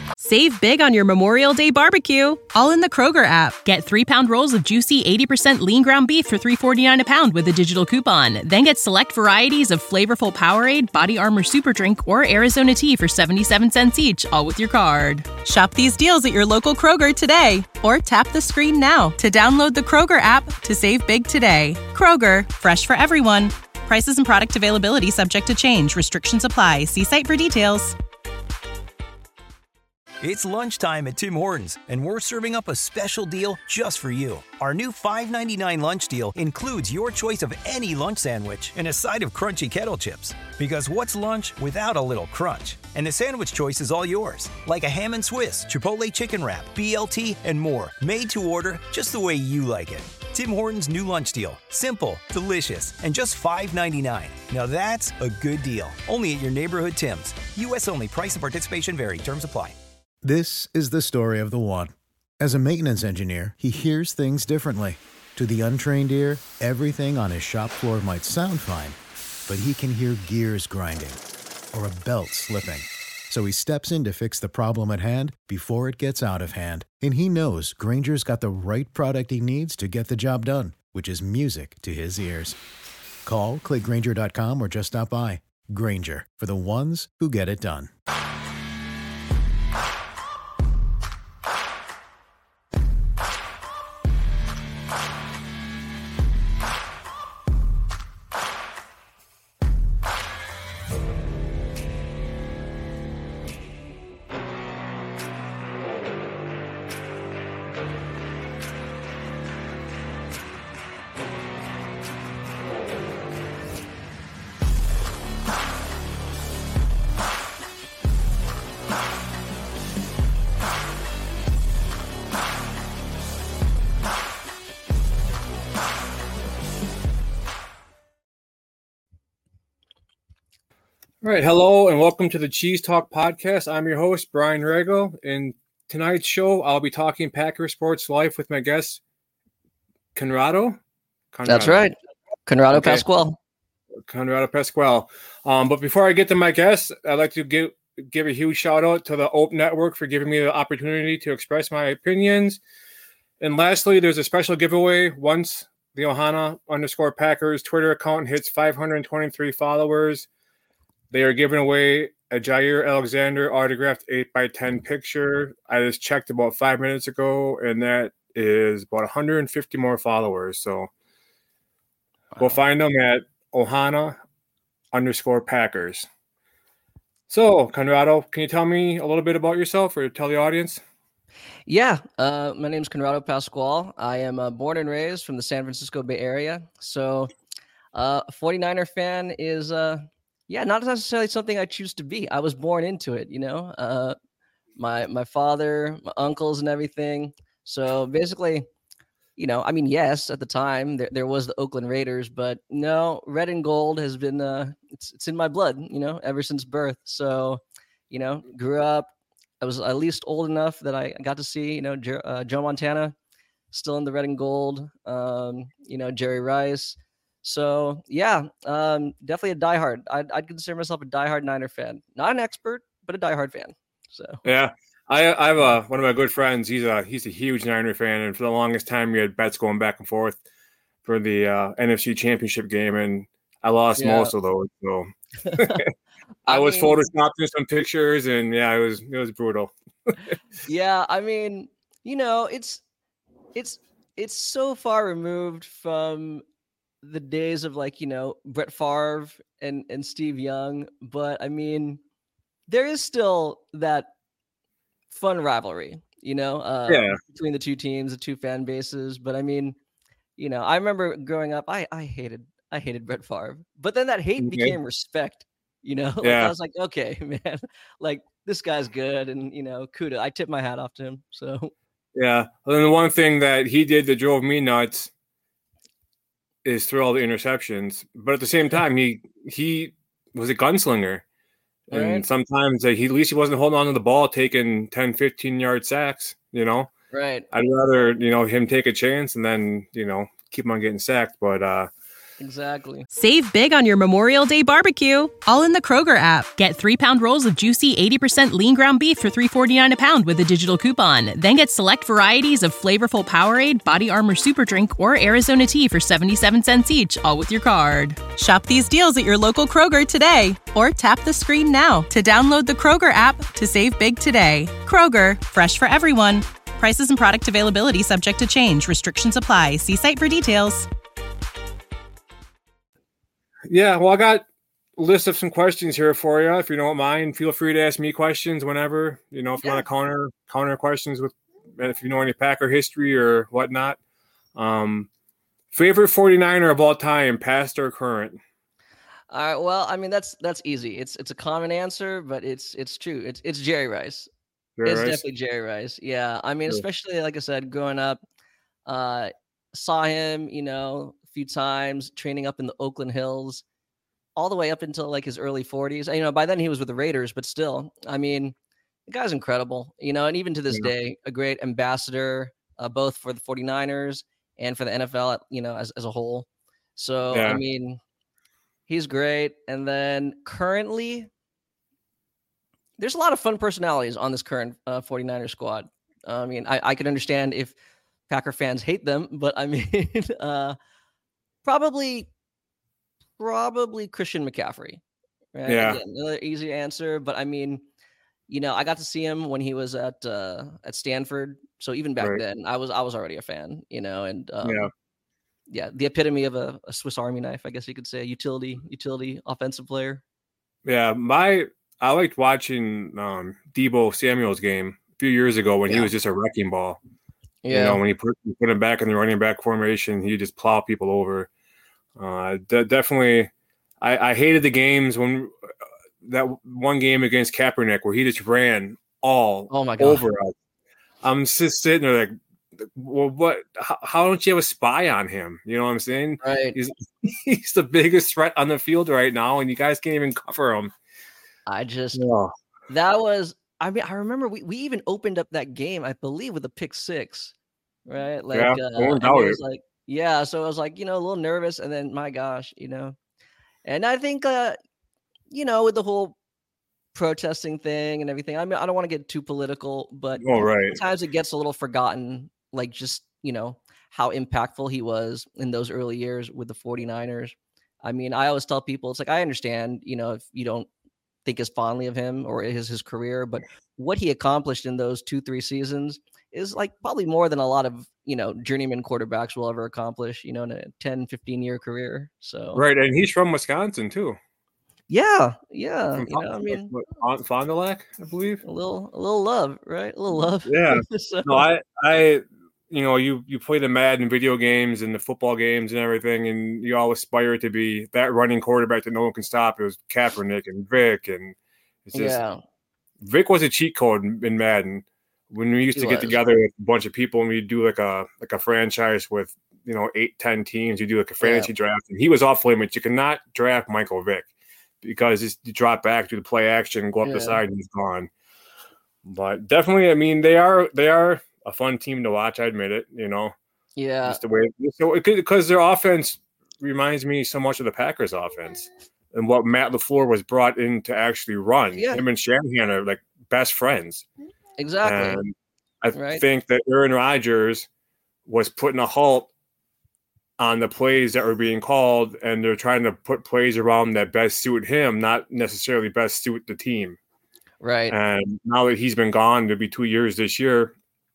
Save big on your Memorial Day barbecue, all in the Kroger app. Get 3-pound rolls of juicy 80% lean ground beef for $3.49 a pound with a digital coupon. Then get select varieties of flavorful Powerade, Body Armor Super Drink, or Arizona tea for 77 cents each, all with your card. Shop these deals at your local Kroger today, or tap the screen now to download the Kroger app to save big today. Kroger, fresh for everyone. Prices and product availability subject to change. Restrictions apply. See site for details. It's lunchtime at Tim Hortons, and we're serving up a special deal just for you. Our new $5.99 lunch deal includes your choice of any lunch sandwich and a side of crunchy kettle chips. Because what's lunch without a little crunch? And the sandwich choice is all yours, like a ham and Swiss, Chipotle chicken wrap, BLT, and more, made to order just the way you like it. Tim Hortons' new lunch deal. Simple, delicious, and just $5.99. Now that's a good deal. Only at your neighborhood Tim's. U.S. only. Price and participation vary. Terms apply. This is the story of the one. As a maintenance engineer, he hears things differently. To the untrained ear, everything on his shop floor might sound fine, but he can hear gears grinding or a belt slipping. So he steps in to fix the problem at hand before it gets out of hand. And he knows Grainger's got the right product he needs to get the job done, which is music to his ears. Call, click Grainger.com, or just stop by. Grainger, for the ones who get it done. All right, hello and welcome to the Cheese Talk podcast. I'm your host, Brian Rego. In tonight's show, I'll be talking Packer Sports Life with my guest, Conrado. That's right, Conrado Pascual. Conrado Pascual. But before I get to my guest, I'd like to give a huge shout out to the Ope Network for giving me the opportunity to express my opinions. And lastly, there's a special giveaway. Once the Ohana_Packers Twitter account hits 523 followers, they are giving away a Jair Alexander autographed 8x10 picture. I just checked about 5 minutes ago, and that is about 150 more followers. So go find them at Ohana_Packers. So, Conrado, can you tell me a little bit about yourself or tell the audience? Yeah, my name is Conrado Pascual. I am born and raised from the San Francisco Bay Area. So, 49er fan is not necessarily something I choose to be. I was born into it, you know. My father, my uncles, and everything. So basically, you know, I mean, yes, at the time there was the Oakland Raiders, but no, red and gold has been it's in my blood, you know, ever since birth. So, you know, grew up. I was at least old enough that I got to see, you know, Joe Montana still in the red and gold. You know, Jerry Rice. So yeah, definitely a diehard. I'd consider myself a diehard Niner fan. Not an expert, but a diehard fan. So yeah, I have one of my good friends. He's a huge Niner fan, and for the longest time, we had bets going back and forth for the NFC Championship game, and I lost most of those. So I was photoshopping some pictures, and yeah, it was brutal. Yeah, I mean, you know, it's so far removed from the days of, like, you know, Brett Favre and Steve Young, but I mean, there is still that fun rivalry, you know, between the two teams, the two fan bases. But I mean, you know, I remember growing up, I hated Brett Favre, but then that hate became respect, you know. Like, I was like, okay, man, like, this guy's good, and, you know, kudos. I tip my hat off to him. So yeah, and then the one thing that he did that drove me nuts is through all the interceptions, but at the same time, he was a gunslinger. Right. And sometimes at least he wasn't holding on to the ball, taking 10, 15-yard sacks, you know? Right. I'd rather, you know, him take a chance and then, you know, keep on getting sacked. But Exactly. Save big on your Memorial Day barbecue, all in the Kroger app. Get 3-pound rolls of juicy 80% lean ground beef for $3.49 a pound with a digital coupon. Then get select varieties of flavorful Powerade, Body Armor Super Drink, or Arizona tea for 77 cents each, all with your card. Shop these deals at your local Kroger today, or tap the screen now to download the Kroger app to save big today. Kroger, fresh for everyone. Prices and product availability subject to change. Restrictions apply. See site for details. Yeah, well, I got a list of some questions here for you. If you don't mind, feel free to ask me questions whenever. If you want to counter questions with, if you know any Packer history or whatnot. Favorite 49er of all time, past or current? All right. Well, I mean that's easy. It's a common answer, but it's true. It's Jerry Rice. Definitely Jerry Rice. Yeah. I mean, especially like I said, growing up, saw him, a few times training up in the Oakland Hills, all the way up until like his early 40s. By then he was with the Raiders, but still, I mean, the guy's incredible, and even to this day, a great ambassador, both for the 49ers and for the NFL, as a whole. So, I mean, he's great. And then currently, there's a lot of fun personalities on this current 49er squad. I mean, I could understand if Packer fans hate them, but I mean, probably Christian McCaffrey. Right? Yeah. Again, another easy answer, but I mean, I got to see him when he was at Stanford. So even back then, I was already a fan. And the epitome of a Swiss Army knife, I guess you could say, utility offensive player. Yeah, I liked watching Deebo Samuel's game a few years ago when he was just a wrecking ball. Yeah, when he put him back in the running back formation, he just plowed people over. Definitely, I hated the games when that one game against Kaepernick where he just ran all over us. I'm just sitting there like, well, what? How don't you have a spy on him? You know what I'm saying? Right. He's the biggest threat on the field right now, and you guys can't even cover him. That was. I mean, I remember we even opened up that game, I believe, with a pick six, right? Like, so I was like, a little nervous, and then my gosh, and I think, with the whole protesting thing and everything. I mean, I don't want to get too political, but sometimes it gets a little forgotten, like just, how impactful he was in those early years with the 49ers. I mean, I always tell people, it's like, I understand, if you don't think as fondly of him or his career, but what he accomplished in those 2-3 seasons is like probably more than a lot of, journeyman quarterbacks will ever accomplish, in a 10-15 year career. So and he's from Wisconsin too. Yeah. I mean, Fond du Lac, I believe. A little love, right? A little love. Yeah. So. No, I you play the Madden video games and the football games and everything, and you all aspire to be that running quarterback that no one can stop. It was Kaepernick and Vic, and it's just Vic was a cheat code in Madden. When we used to get together with a bunch of people and we do like a franchise with 8-10 teams, you do like a fantasy draft, and he was off limits. You cannot draft Michael Vick because you drop back, do the play action, go up the side, and he's gone. But definitely, I mean, they are a fun team to watch. I admit it. Yeah, just the way because their offense reminds me so much of the Packers' offense and what Matt LaFleur was brought in to actually run. Yeah. Him and Shanahan are like best friends. Exactly. And I think that Aaron Rodgers was putting a halt on the plays that were being called, and they're trying to put plays around that best suit him, not necessarily best suit the team. Right. And now that he's been gone, it'll be 2 years this year,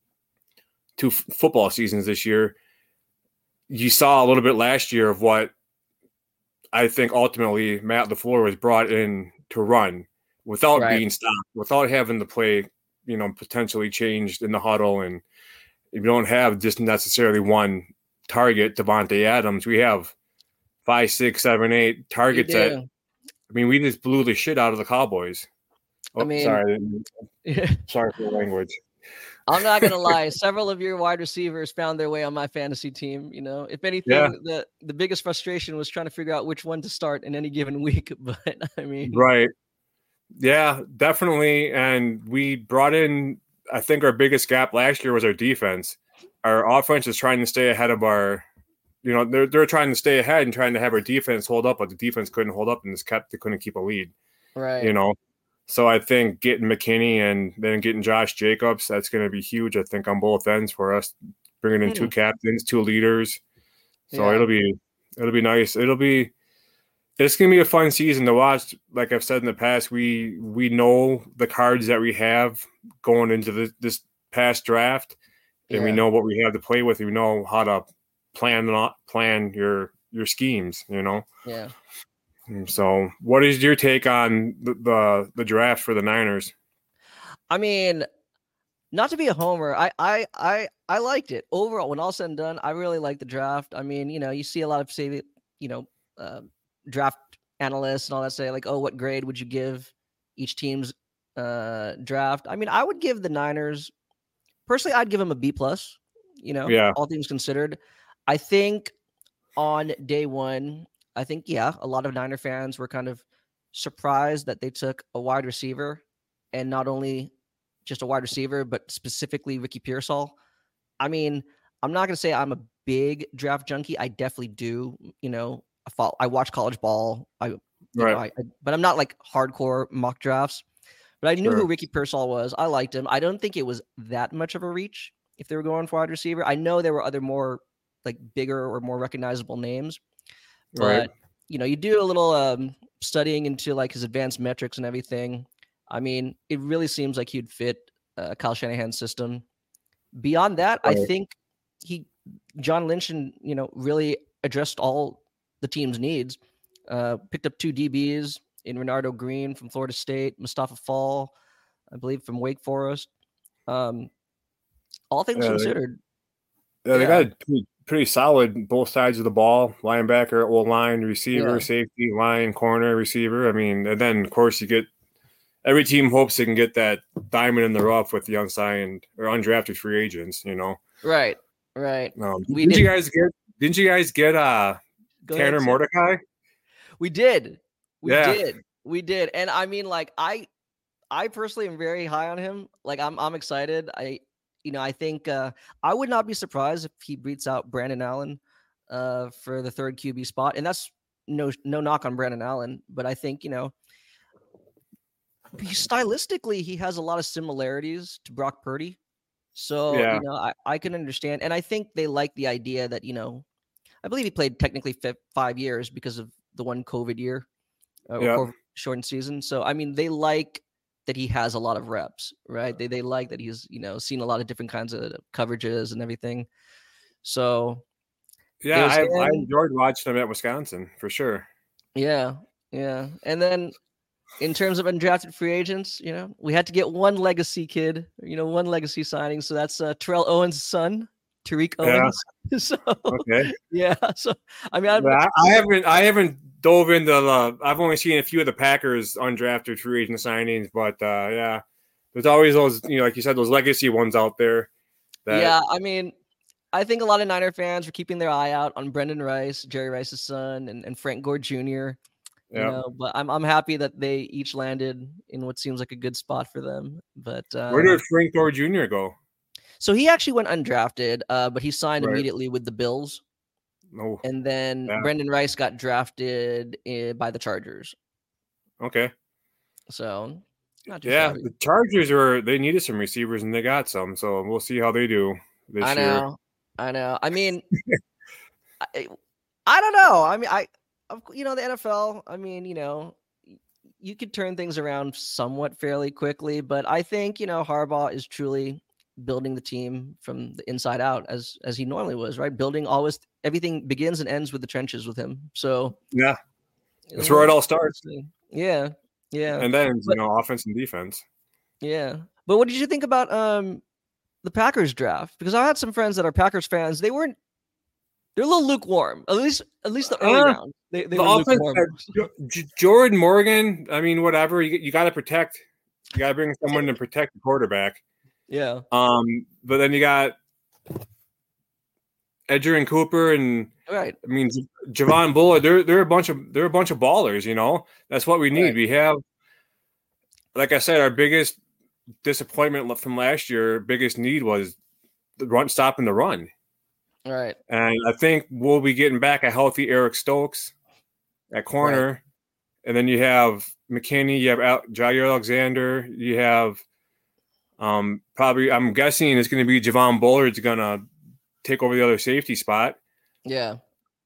2 football seasons this year. You saw a little bit last year of what I think ultimately Matt LaFleur was brought in to run without being stopped, without having the play, potentially changed in the huddle. And if you don't have just necessarily one target, Devontae Adams, we have 5, 6, 7, 8 targets that, I mean, we just blew the shit out of the Cowboys. Oh, sorry for the language. I'm not gonna lie. Several of your wide receivers found their way on my fantasy team. If anything, the biggest frustration was trying to figure out which one to start in any given week. But I mean, yeah, definitely. And we brought in, I think our biggest gap last year was our defense. Our offense is trying to stay ahead of our they're trying to stay ahead and trying to have our defense hold up, but the defense couldn't hold up and they couldn't keep a lead. Right. So I think getting McKinney and then getting Josh Jacobs, that's going to be huge, I think, on both ends for us, bringing in two captains, two leaders. So it'll be nice. It's going to be a fun season to watch. Like I've said in the past, we know the cards that we have going into this past draft, and we know what we have to play with. We know how to plan your schemes, Yeah. So what is your take on the draft for the Niners? I mean, not to be a homer, I liked it overall. When all said and done, I really liked the draft. I mean, you see a lot of draft analysts and all that say like, oh, what grade would you give each team's draft? I mean, I would give the Niners personally. I'd give them a B+. All things considered. I think on day one, a lot of Niner fans were kind of surprised that they took a wide receiver, and not only just a wide receiver, but specifically Ricky Pearsall. I mean, I'm not going to say I'm a big draft junkie. I definitely do. I watch college ball. But I'm not like hardcore mock drafts. But I knew who Ricky Pearsall was. I liked him. I don't think it was that much of a reach if they were going for wide receiver. I know there were other more like bigger or more recognizable names. But, you do a little studying into like his advanced metrics and everything. I mean, it really seems like he'd fit Kyle Shanahan's system. Beyond that, I think John Lynch, really addressed all the team's needs. Picked up 2 DBs in Renardo Green from Florida State, Mustafa Fall, I believe, from Wake Forest. All things considered. They got a pretty solid both sides of the ball, linebacker, O-line, receiver, safety, line, corner, receiver. I mean, and then, of course, every team hopes they can get that diamond in the rough with the unsigned or undrafted free agents, Right. Didn't you guys get Tanner Mordecai? We did. We did. And I mean, like, I personally am very high on him. Like, I'm excited. I think I would not be surprised if he beats out Brandon Allen for the third QB spot. And that's no knock on Brandon Allen, but I think, stylistically, he has a lot of similarities to Brock Purdy. So, I can understand. And I think they like the idea that, I believe he played technically 5 years because of the one COVID year, or shortened season. So, I mean, they like that he has a lot of reps, right? They like that he's, seen a lot of different kinds of coverages and everything. So, I enjoyed watching him at Wisconsin for sure. Yeah. And then in terms of undrafted free agents, we had to get one legacy kid, one legacy signing. So that's Terrell Owens' son, Tariq Owens. So, So, I mean, I haven't dove into I've only seen a few of the Packers undrafted free agent signings, but there's always those, like you said, those legacy ones out there. I mean, I think a lot of Niner fans were keeping their eye out on Brendan Rice, Jerry Rice's son, and Frank Gore Jr. But I'm happy that they each landed in what seems like a good spot for them. But where did Frank Gore Jr. go? So he actually went undrafted, but he signed immediately with the Bills. Oh, and then Brendan Rice got drafted by the Chargers. Okay. So, not too shabby. The Chargers they needed some receivers and they got some. So we'll see how they do this year. I know. I mean, I don't know. I mean, the NFL, I mean, you could turn things around somewhat fairly quickly, but I think, Harbaugh is truly building the team from the inside out as he normally was, right? Everything begins and ends with the trenches with him. So that's where it all starts. Yeah. And then offense and defense. Yeah. But what did you think about the Packers draft? Because I had some friends that are Packers fans. They're a little lukewarm. At least the early round. They were lukewarm. Jordan Morgan. I mean, whatever. You got to protect. You got to bring someone to protect the quarterback. Yeah. But then you got Edgerrin Cooper and I mean Javon Bullard. They're a bunch of ballers. That's what we need. Right. We have, like I said, our biggest disappointment from last year, biggest need was stopping the run. Right. And I think we'll be getting back a healthy Eric Stokes at corner. Right. And then you have McKinney, you have Jair Alexander, you have probably, I'm guessing it's going to be Javon Bullard's going to take over the other safety spot. Yeah.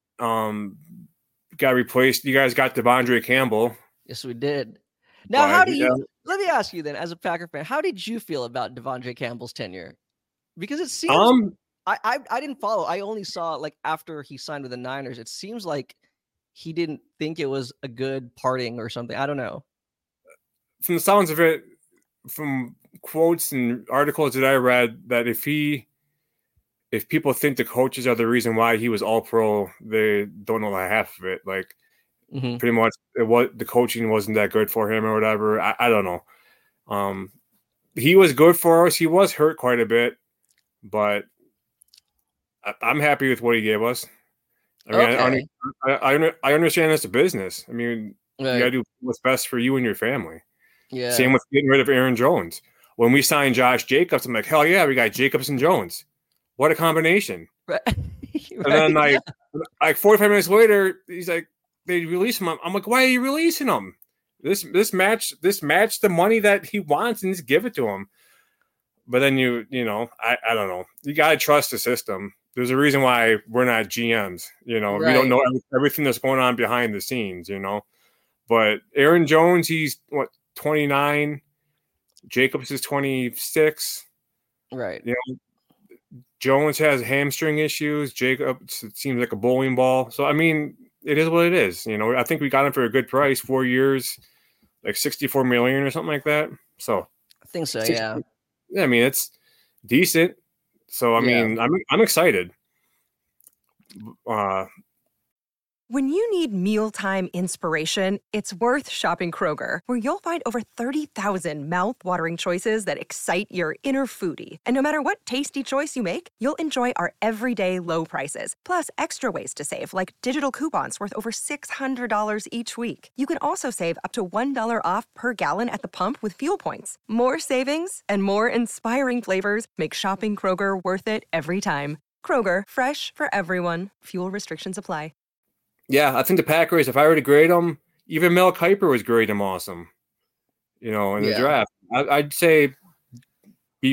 Got replaced. You guys got Devondre Campbell. Yes, we did. Now, how do you? Let me ask you then, as a Packer fan, how did you feel about Devondre Campbell's tenure? Because it seems I didn't follow. I only saw like after he signed with the Niners. It seems like he didn't think it was a good parting or something. I don't know. From the sounds of it, from quotes and articles that I read, that if people think the coaches are the reason why he was all pro, they don't know the half of it. Like pretty much the coaching wasn't that good for him or whatever. I don't know. He was good for us. He was hurt quite a bit, but I'm happy with what he gave us. I mean, I understand it's a business. I mean, you gotta do what's best for you and your family. Yeah. Same with getting rid of Aaron Jones. When we signed Josh Jacobs, I'm like, hell yeah, we got Jacobs and Jones. What a combination. Right. And then like 45 minutes later, he's like, they release him. I'm like, why are you releasing him? This matched the money that he wants and just give it to him. But then I don't know. You got to trust the system. There's a reason why we're not GMs. We don't know everything that's going on behind the scenes, But Aaron Jones, he's 29. Jacobs is 26. Right. Jones has hamstring issues. Jacobs, it seems like a bowling ball. So, I mean, it is what it is. I think we got him for a good price, 4 years, like $64 million or something like that. So I think so, yeah. Yeah, I mean, it's decent. So, I mean, I'm excited. When you need mealtime inspiration, it's worth shopping Kroger, where you'll find over 30,000 mouth-watering choices that excite your inner foodie. And no matter what tasty choice you make, you'll enjoy our everyday low prices, plus extra ways to save, like digital coupons worth over $600 each week. You can also save up to $1 off per gallon at the pump with fuel points. More savings and more inspiring flavors make shopping Kroger worth it every time. Kroger, fresh for everyone. Fuel restrictions apply. Yeah, I think the Packers, if I were to grade them, even Mel Kiper was grading them awesome. In the draft. I'd say B+.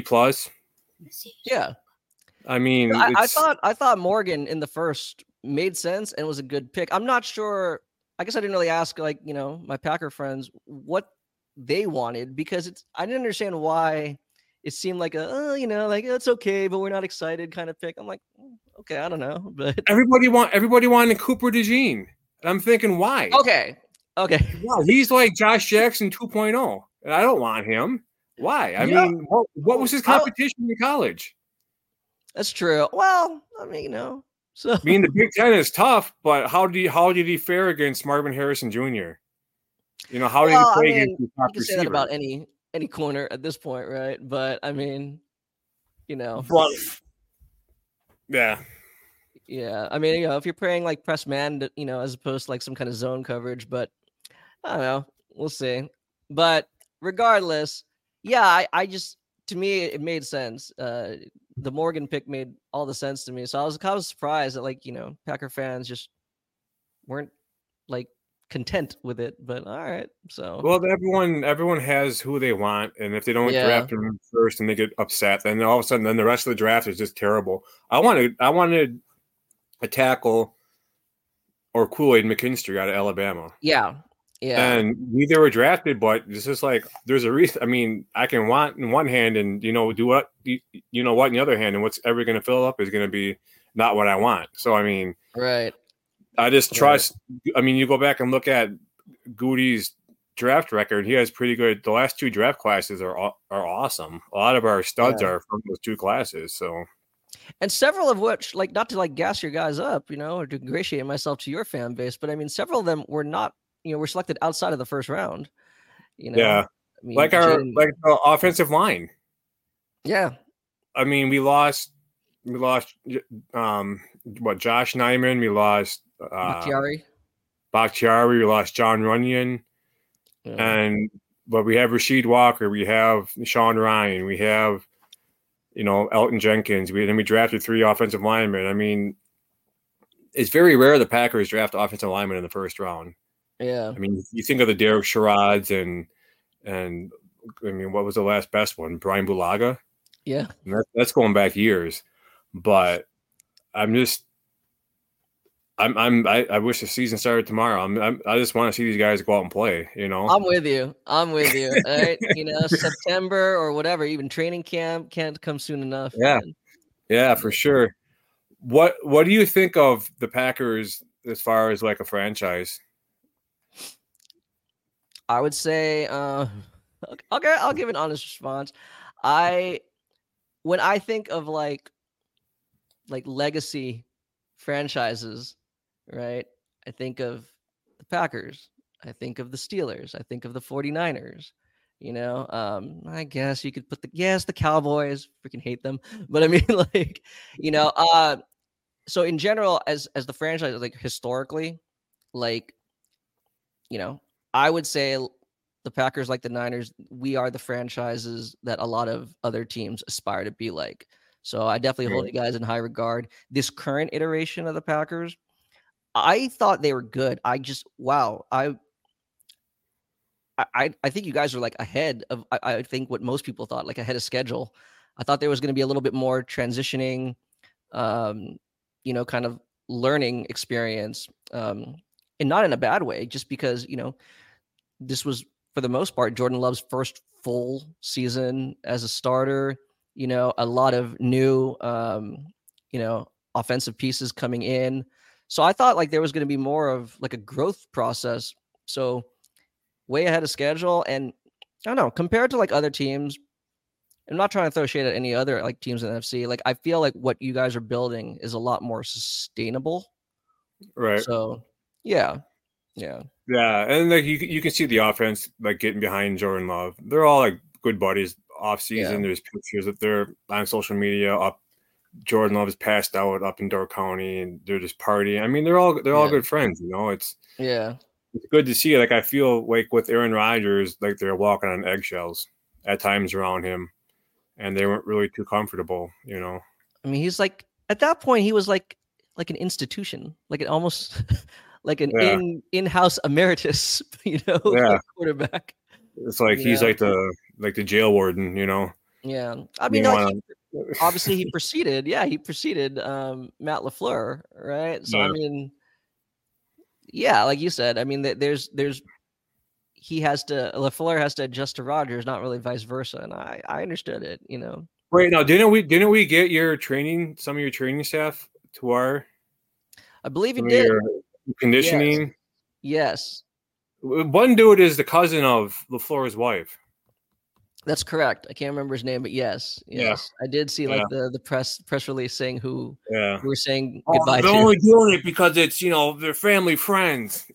Yeah. I mean, I thought Morgan in the first made sense and was a good pick. I'm not sure. I guess I didn't really ask my Packer friends what they wanted, because I didn't understand why it seemed like it's okay, but we're not excited kind of pick. I'm like, okay, I don't know, but everybody wanted Cooper DeJean, and I'm thinking, why? Okay. Yeah, he's like Josh Jackson 2.0, and I don't want him. Why? I mean, what was his competition in college? That's true. Well, I mean, so I mean, the Big Ten is tough, but how did he fare against Marvin Harrison Jr.? How did he play against the top receiver? You can say that about any corner at this point, right? But I mean, But, yeah. Yeah. I mean, if you're playing like press man, as opposed to like some kind of zone coverage, but I don't know. We'll see. But regardless, yeah, I just, to me, it made sense. The Morgan pick made all the sense to me. So I was kind of surprised that Packer fans just weren't like content with it, but all right. So everyone has who they want, and if they don't draft him first and they get upset, then all of a sudden the rest of the draft is just terrible. I wanted a tackle or Kool-Aid McKinstry out of Alabama. Yeah. And neither were drafted, but this is like, there's a reason. I mean, I can want in one hand and do what in the other hand, and what's ever going to fill up is going to be not what I want. So I mean, right. I just trust. I mean, you go back and look at Goody's draft record. He has pretty good. The last two draft classes are awesome. A lot of our studs are from those two classes. So, and several of which, not to gas your guys up, or to ingratiate myself to your fan base, but I mean, several of them were not, were selected outside of the first round. Yeah, I mean, the offensive line. Yeah, I mean, we lost. Josh Nijman. We lost Bakhtiari. We lost John Runyon, but we have Rasheed Walker. We have Sean Ryan. We have Elton Jenkins. Then we drafted 3 offensive linemen. I mean, it's very rare the Packers draft offensive linemen in the first round. Yeah. I mean, you think of the Derek Sherrods and I mean, what was the last best one? Brian Bulaga. Yeah. And that's going back years. But I wish the season started tomorrow. I just want to see these guys go out and play, I'm with you. All right. September or whatever, even training camp can't come soon enough. Yeah. Man. Yeah, for sure. What do you think of the Packers as far as like a franchise? I would say, I'll give an honest response. When I think of like legacy franchises, right? I think of the Packers. I think of the Steelers. I think of the 49ers. I guess you could put the Cowboys. Freaking hate them, but I mean, like, so in general, as the franchise, like historically, like, I would say the Packers, like the Niners, we are the franchises that a lot of other teams aspire to be like. So I definitely hold you guys in high regard. This current iteration of the Packers, I thought they were good. I think you guys are like ahead of, I think what most people thought, like ahead of schedule. I thought there was going to be a little bit more transitioning, kind of learning experience, and not in a bad way, just because, this was, for the most part, Jordan Love's first full season as a starter. A lot of new, offensive pieces coming in. So I thought like there was going to be more of like a growth process. So way ahead of schedule. And I don't know, compared to like other teams, I'm not trying to throw shade at any other like teams in the NFC. Like I feel like what you guys are building is a lot more sustainable. Right. So yeah. Yeah, and like you can see the offense like getting behind Jordan Love. They're all like good buddies off season. Yeah. There's pictures that they're on social media up. Jordan Love is passed out up in Door County, and they're just partying. I mean, they're all good friends. It's good to see. Like I feel like with Aaron Rodgers, like they're walking on eggshells at times around him, and they weren't really too comfortable. I mean, he's like at that point he was like an institution, like it almost. Like an in-house emeritus, quarterback. It's like he's like the jail warden, Yeah, I mean, obviously he preceded. Yeah, he preceded Matt LaFleur, right? So I mean, yeah, like you said, I mean, LaFleur has to adjust to Rodgers, not really vice versa, and I understood it, Wait, now didn't we get some of your training staff to our? I believe you did. Conditioning. Yes. One dude is the cousin of LaFleur's wife. That's correct. I can't remember his name, but yes. Yeah. I did see like the press release saying who were saying goodbye to. They're only doing it because it's they're family friends.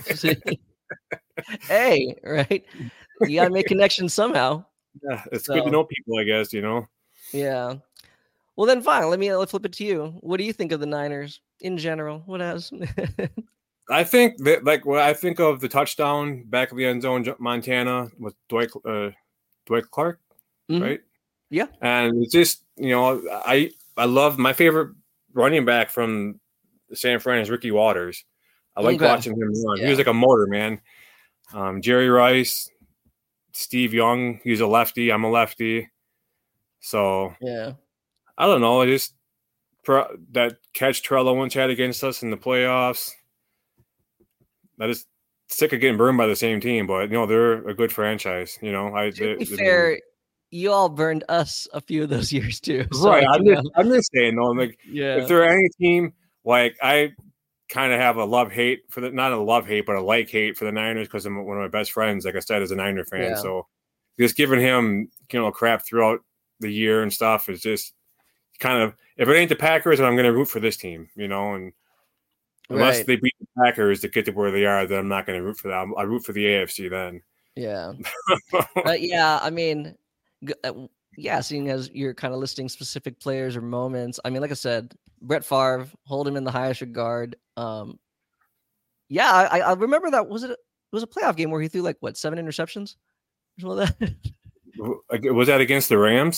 Hey, right? You gotta make connections somehow. Yeah, it's good to know people, I guess. Yeah. Well, then fine. Let's flip it to you. What do you think of the Niners in general? What else? I think that, like, when I think of the touchdown back of the end zone, Montana with Dwight Clark, right? Yeah. And it's just, I love my favorite running back from San Fran is Ricky Waters. I like watching him run. Yeah. He was like a motor, man. Jerry Rice, Steve Young, he's a lefty. I'm a lefty. So yeah. I don't know. Just that catch Trello once had against us in the playoffs. I just sick of getting burned by the same team, but they're a good franchise. To be fair, you all burned us a few of those years too. So, right. I'm just saying though. Like, if there any team, like I kind of have a love-hate for not a love-hate, but a like-hate for the Niners because I'm one of my best friends. Like I said, as a Niner fan, yeah. So just giving him crap throughout the year and stuff is just kind of, if it ain't the Packers, I'm going to root for this team, and unless they beat the Packers to get to where they are, then I'm not going to root for them. I root for the AFC then. Yeah. But yeah, I mean, seeing as you're kind of listing specific players or moments, I mean, like I said, Brett Favre, hold him in the highest regard. I remember that. It was a playoff game where he threw 7 interceptions? Was that against the Rams?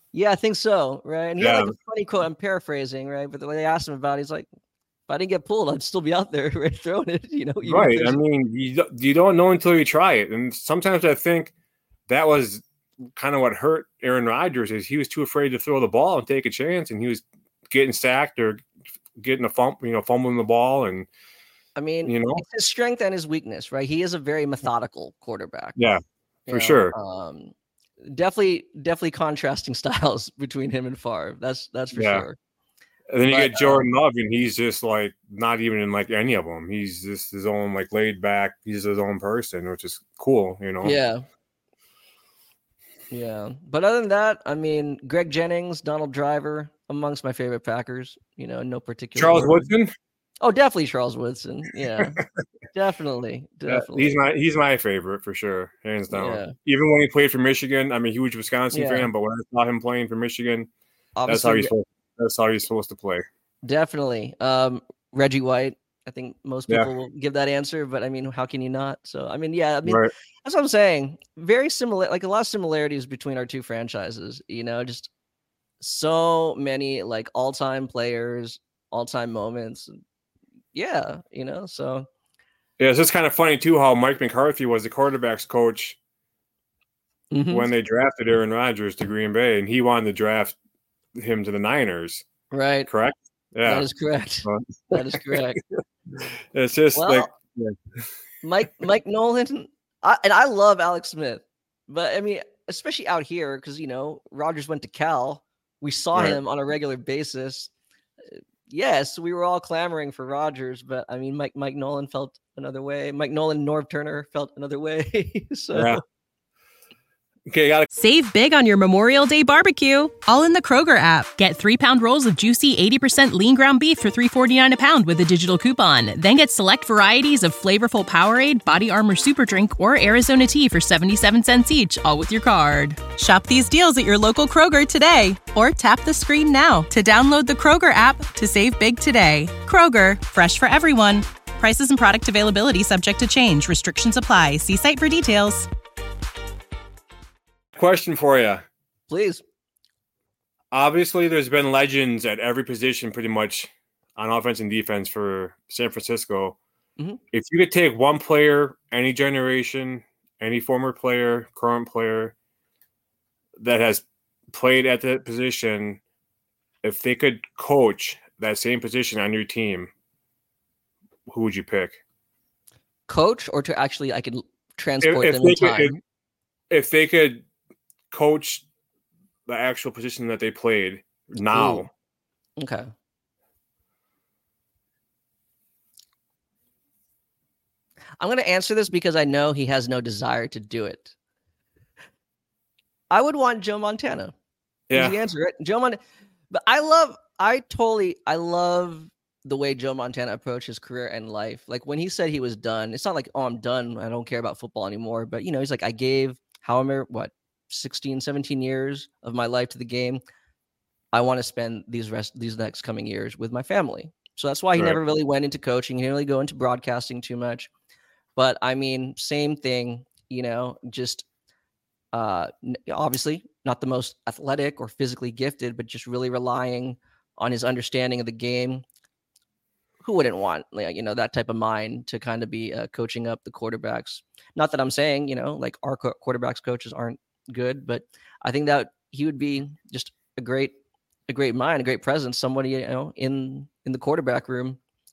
Yeah, I think so, right? And he had Yeah. like a funny quote. I'm paraphrasing, right? But the way they asked him about it, he's like, "If I didn't get pulled, I'd still be out there, right, throwing it." Even if Right. I there's mean, you don't know until you try it. And sometimes I think that was kind of what hurt Aaron Rodgers is he was too afraid to throw the ball and take a chance, and he was getting sacked or getting fumbling the ball. And I mean, it's his strength and his weakness, right? He is a very methodical quarterback. Yeah, for sure. Definitely contrasting styles between him and Favre. That's for sure. And then you get Jordan Love, and he's just like not even in like any of them. He's just his own like laid back. He's his own person, which is cool, Yeah. Yeah. But other than that, I mean, Greg Jennings, Donald Driver, amongst my favorite Packers. No particular. Charles Woodson. Oh, definitely Charles Woodson. Yeah, definitely. He's my favorite for sure, hands down. Yeah. Even when he played for Michigan, I'm a huge Wisconsin fan, but when I saw him playing for Michigan, that's how he's supposed to play. Definitely. Reggie White. I think most people will give that answer, but I mean, how can you not? So I mean, right. That's what I'm saying. Very similar, like a lot of similarities between our two franchises. Just so many like all-time players, all-time moments. Yeah, so. Yeah, it's just kind of funny, too, how Mike McCarthy was the quarterback's coach when they drafted Aaron Rodgers to Green Bay, and he wanted to draft him to the Niners. Right. Correct? Yeah. That is correct. That is correct. It's just Mike Nolan, I love Alex Smith, but I mean, especially out here, because, Rodgers went to Cal. We saw him on a regular basis. Yes, we were all clamoring for Rodgers, but I mean, Mike Nolan felt another way. Mike Nolan, Norv Turner felt another way. So, okay, Save big on your Memorial Day barbecue, all in the Kroger app. Get 3-pound rolls of juicy 80% lean ground beef for $3.49 a pound with a digital coupon. Then get select varieties of flavorful Powerade, Body Armor Super Drink, or Arizona tea for 77 cents each, all with your card. Shop these deals at your local Kroger today, or tap the screen now to download the Kroger app to save big today. Kroger, fresh for everyone. Prices and product availability subject to change. Restrictions apply. See site for details. Question for you. Please. Obviously, there's been legends at every position pretty much on offense and defense for San Francisco. Mm-hmm. If you could take one player, any generation, any former player, current player that has played at that position, if they could coach that same position on your team, who would you pick? Coach, or to actually I could transport them in time? If they could coach the actual position that they played now. Ooh. Okay. I'm going to answer this because I know he has no desire to do it. I would want Joe Montana. Yeah. Easy answer, right? Joe Montana. But I love the way Joe Montana approached his career and life. Like when he said he was done, it's not like, oh, I'm done, I don't care about football anymore. But, he's like, I gave 16, 17 years of my life to the game. I want to spend these next coming years with my family. So that's why he never really went into coaching. He didn't really go into broadcasting too much. But I mean, same thing, just obviously not the most athletic or physically gifted, but just really relying on his understanding of the game. Who wouldn't want, that type of mind to kind of be coaching up the quarterbacks? Not that I'm saying, like our quarterbacks coaches aren't good, but I think that he would be just a great mind, a great presence, somebody, in the quarterback room.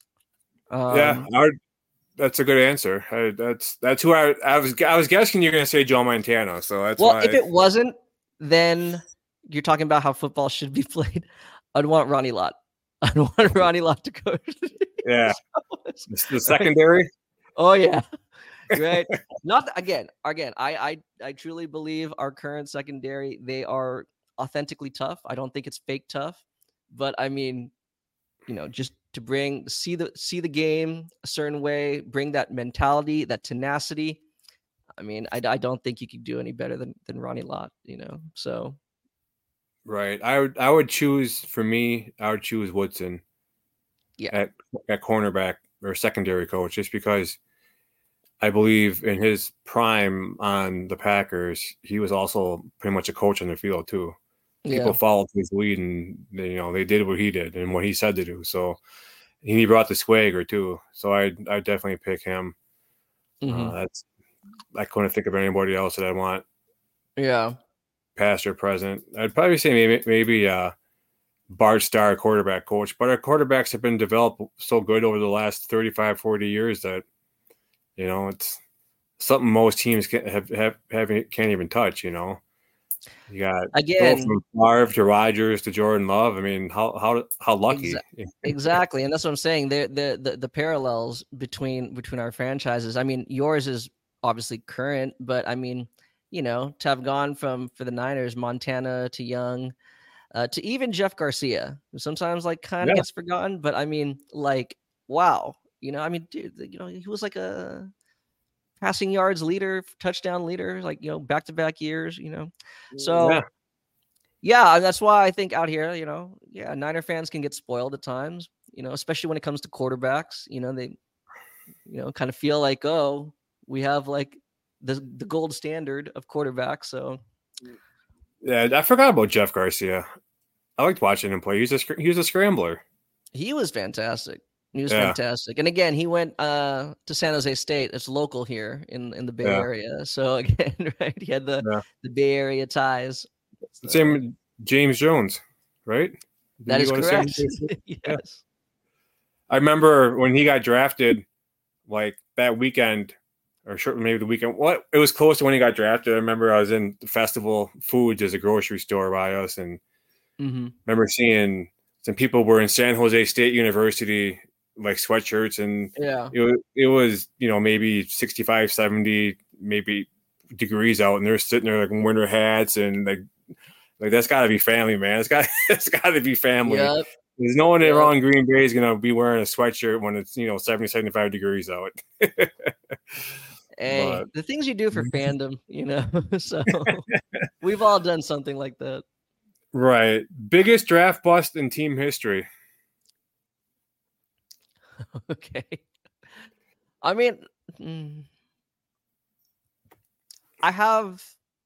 That's a good answer. That's who I was guessing you're going to say Joe Montana. So that's if it wasn't, then you're talking about how football should be played. I'd want Ronnie Lott. I don't want Ronnie Lott to coach. Yeah. The secondary. Oh yeah. Right. Not again. I truly believe our current secondary, they are authentically tough. I don't think it's fake tough, but I mean, just to see the game a certain way, bring that mentality, that tenacity. I mean, I don't think you could do any better than Ronnie Lott, so. Right. I would choose Woodson. Yeah. At cornerback or secondary coach, just because I believe in his prime on the Packers, he was also pretty much a coach on the field too. people followed his lead, and they did what he did and what he said to do. So he brought the swagger too. So I definitely pick him. I couldn't think of anybody else that I want. Yeah. Past or present. I'd probably say maybe Bart Starr, quarterback coach, but our quarterbacks have been developed so good over the last 35, 40 years that, it's something most teams can't even touch, You got again from Favre to Rodgers to Jordan Love. I mean, how lucky. Exactly. And that's what I'm saying. The parallels between our franchises. I mean, yours is obviously current, but I mean, to have gone for the Niners, Montana to Young, to even Jeff Garcia, who sometimes kind of gets forgotten, but I mean, wow, I mean, dude, he was like a passing yards leader, touchdown leader, back-to-back years, So yeah, that's why I think out here, Niner fans can get spoiled at times, especially when it comes to quarterbacks. They, kind of feel like, oh, we have the gold standard of quarterbacks. So yeah, I forgot about Jeff Garcia. I liked watching him play. He was a scrambler. He was fantastic. Fantastic. And again, he went to San Jose State. It's local here in the Bay Area. So again, right, he had the Bay Area ties. So. Same with James Jones, right? That is correct. Yes. Yeah. I remember when he got drafted, that weekend, or maybe the weekend. It was close to when he got drafted. I remember I was in the Festival Foods as a grocery store by us, and remember seeing some people were in San Jose State University sweatshirts, and it was maybe 65, 70 maybe degrees out, and they're sitting there in winter hats, and that's got to be family, man. It's got to be family. Yep. There's no one around Green Bay is going to be wearing a sweatshirt when it's 70, 75 degrees out. Hey, the things you do for fandom, so we've all done something like that. Right. Biggest draft bust in team history. Okay. I mean, I have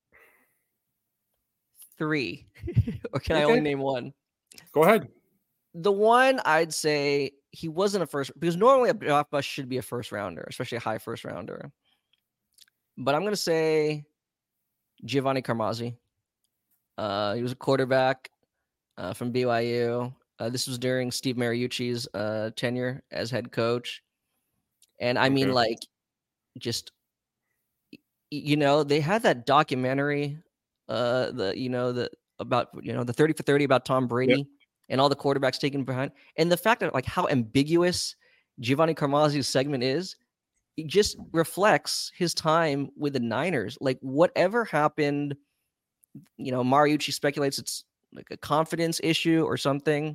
3. Or can I only name one? Go ahead. The one I'd say he wasn't a first, because normally a draft bust should be a first rounder, especially a high first rounder. But I'm going to say Giovanni Carmazzi. He was a quarterback from BYU. This was during Steve Mariucci's tenure as head coach. And I mean, just, they had that documentary, about, the 30 for 30 about Tom Brady and all the quarterbacks taken behind. And the fact that how ambiguous Giovanni Carmazzi's segment is, it just reflects his time with the Niners. Whatever happened, Mariucci speculates it's a confidence issue or something.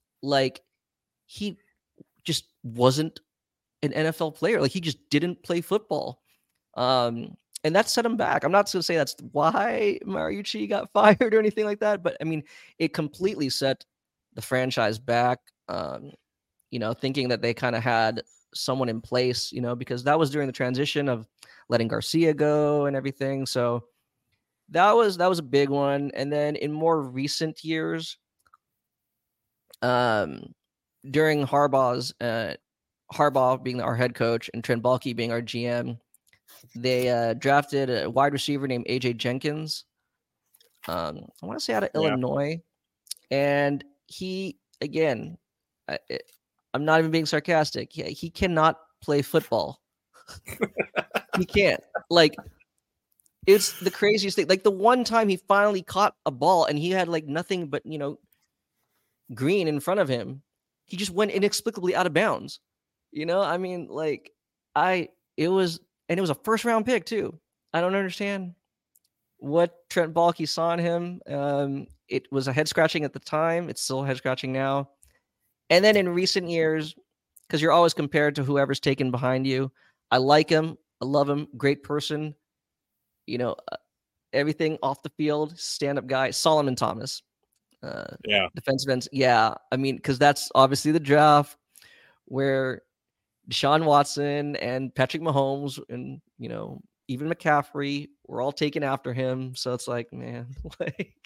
He just wasn't an NFL player. He just didn't play football. And that set him back. I'm not going to say that's why Mariucci got fired or anything like that, but I mean, it completely set the franchise back, thinking that they kind of had someone in place, because that was during the transition of letting Garcia go and everything. So that was a big one. And then in more recent years, during Harbaugh being our head coach and Trent Baalke being our GM, they drafted a wide receiver named AJ Jenkins. I want to say out of Illinois. And he, again, I'm not even being sarcastic. He cannot play football. He can't. It's the craziest thing. The one time he finally caught a ball and he had nothing but, green in front of him, he just went inexplicably out of bounds. I mean, it was a first round pick too. I don't understand what Trent Baalke saw in him. It was a head scratching at the time. It's still head scratching now. And then in recent years, because you're always compared to whoever's taken behind you, I like him. I love him. Great person. Everything off the field, stand-up guy. Solomon Thomas. Defensive ends. Yeah. I mean, because that's obviously the draft where Deshaun Watson and Patrick Mahomes and, even McCaffrey were all taken after him. So it's man,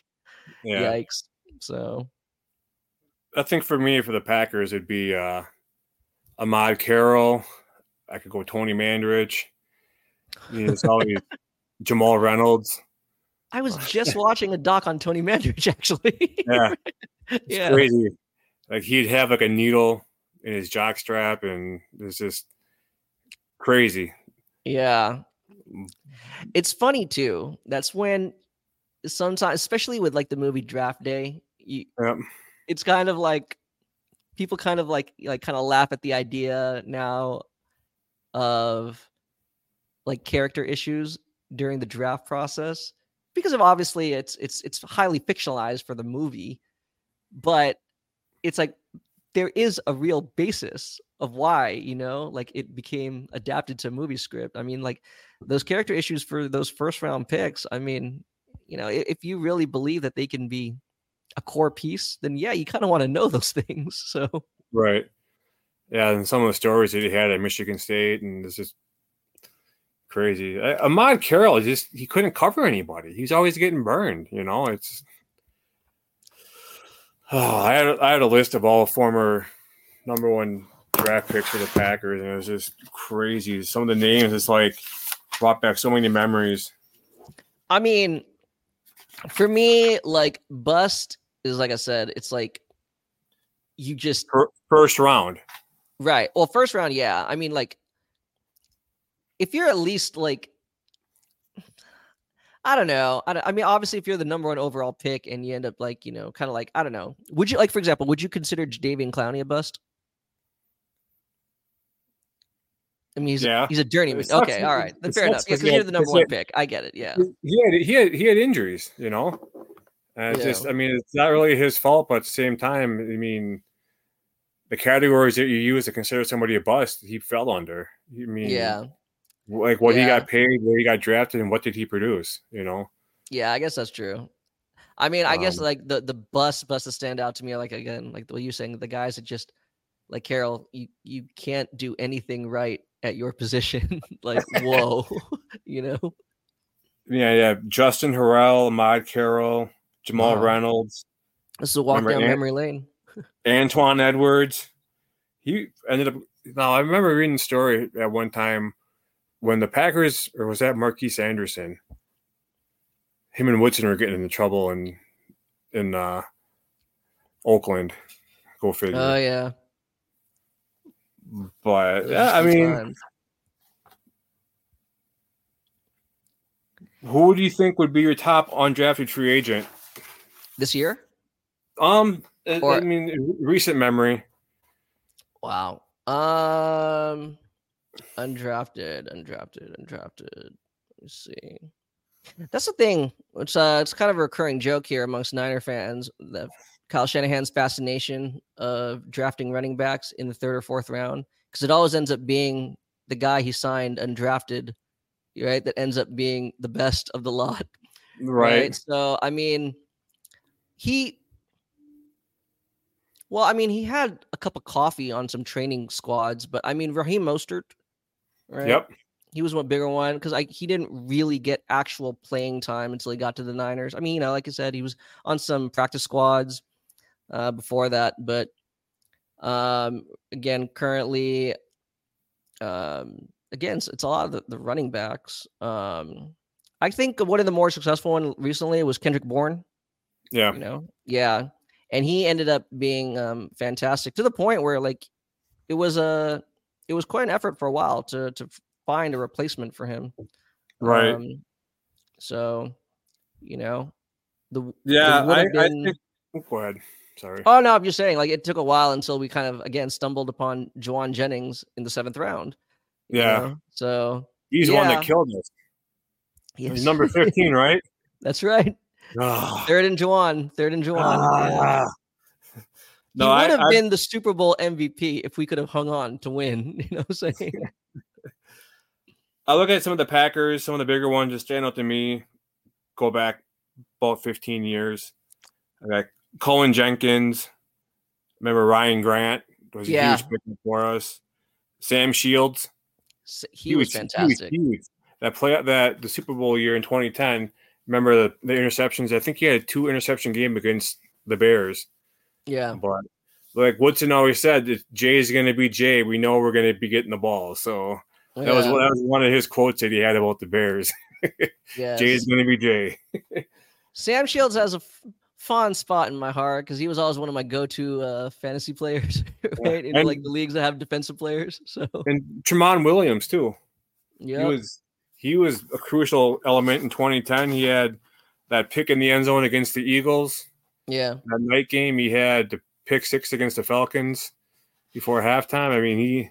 Yeah. Yikes. So I think for me, for the Packers, it'd be Ahmad Carroll. I could go Tony Mandrich. There's always Jamal Reynolds. I was just watching a doc on Tony Mandrich, actually. Yeah. It's crazy. Like he'd have like a needle in his jock strap, and it's just crazy. Yeah. It's funny too. That's when sometimes, especially with like the movie Draft Day, it's kind of like people kind of like kind of laugh at the idea now of like character issues during the draft process, because of obviously it's highly fictionalized for the movie, but it's like there is a real basis of why, like it became adapted to a movie script. I mean, like those character issues for those first round picks, I mean, if you really believe that they can be a core piece, then yeah, you kind of want to know those things. So right. Yeah, and some of the stories that he had at Michigan State, and it's just crazy. Ahmad Carroll, he couldn't cover anybody. He's always getting burned. It's. I had a list of all former number one draft picks for the Packers, and it was just crazy. Some of the names, it's like brought back so many memories. I mean, for me, like bust is like I said, it's like you just first round. Right. Well, first round, yeah. I mean, like, if you're at least like, I don't know. I mean, obviously, if you're the number one overall pick and you end up like, kind of like, I don't know. Would you like, for example, would you consider Jadeveon Clowney a bust? I mean, he's a journeyman. Okay, all right, that's fair enough. Yeah, because you're the number one pick. I get it. Yeah. He had injuries. It's just, I mean, it's not really his fault, but at the same time, I mean, the categories that you use to consider somebody a bust, he fell under. I mean, yeah, like what he got paid, where he got drafted, and what did he produce? Yeah, I guess that's true. I mean, I guess like the busts that stand out to me, like again, like the way you're saying, the guys that just like Carroll, you can't do anything right at your position. Like, whoa, Yeah. Justin Harrell, Ahmad Carroll, Jamal Reynolds. This is a walk down memory lane. Antoine Edwards. He ended up. Now I remember reading a story at one time when the Packers, or was that Marquise Anderson? Him and Woodson were getting into trouble in Oakland. Go figure. Oh yeah. But yeah, I mean, who do you think would be your top undrafted free agent this year? I mean, recent memory. Wow. Undrafted. Let me see. That's the thing. It's kind of a recurring joke here amongst Niner fans. Kyle Shanahan's fascination of drafting running backs in the third or fourth round, because it always ends up being the guy he signed undrafted, right? That ends up being the best of the lot. Right. So, I mean, he had a cup of coffee on some training squads, but I mean, Raheem Mostert, right? Yep. He was one bigger one because he didn't really get actual playing time until he got to the Niners. I mean, like I said, he was on some practice squads before that, but again, currently, it's a lot of the running backs. I think one of the more successful one recently was Kendrick Bourne. Yeah. Yeah. And he ended up being fantastic to the point where like it was quite an effort for a while to find a replacement for him. Right. So, I think. Go ahead. Sorry. Oh no, I'm just saying, like it took a while until we kind of again stumbled upon Juwan Jennings in the 7th round. Yeah. So he's the one that killed us. Yes. He's number 15, right? That's right. Third and Juwan. Yeah. He would have been the Super Bowl MVP if we could have hung on to win. You know what I'm saying? I look at some of the Packers, some of the bigger ones just stand out to me. Go back about 15 years. I got Cullen Jenkins. Remember Ryan Grant was a huge pick for us. Sam Shields. He was fantastic. Huge. The Super Bowl year in 2010, remember the interceptions. I think he had a 2 interception game against the Bears. Yeah. But like Woodson always said, if Jay is going to be Jay, we know we're going to be getting the ball. So that was one of his quotes that he had about the Bears. Yes. Jay is going to be Jay. Sam Shields has a fond spot in my heart because he was always one of my go-to fantasy players, right? In like the leagues that have defensive players. So and Tramon Williams too. Yeah, he was a crucial element in 2010. He had that pick in the end zone against the Eagles. Yeah, that night game he had the pick 6 against the Falcons before halftime. I mean,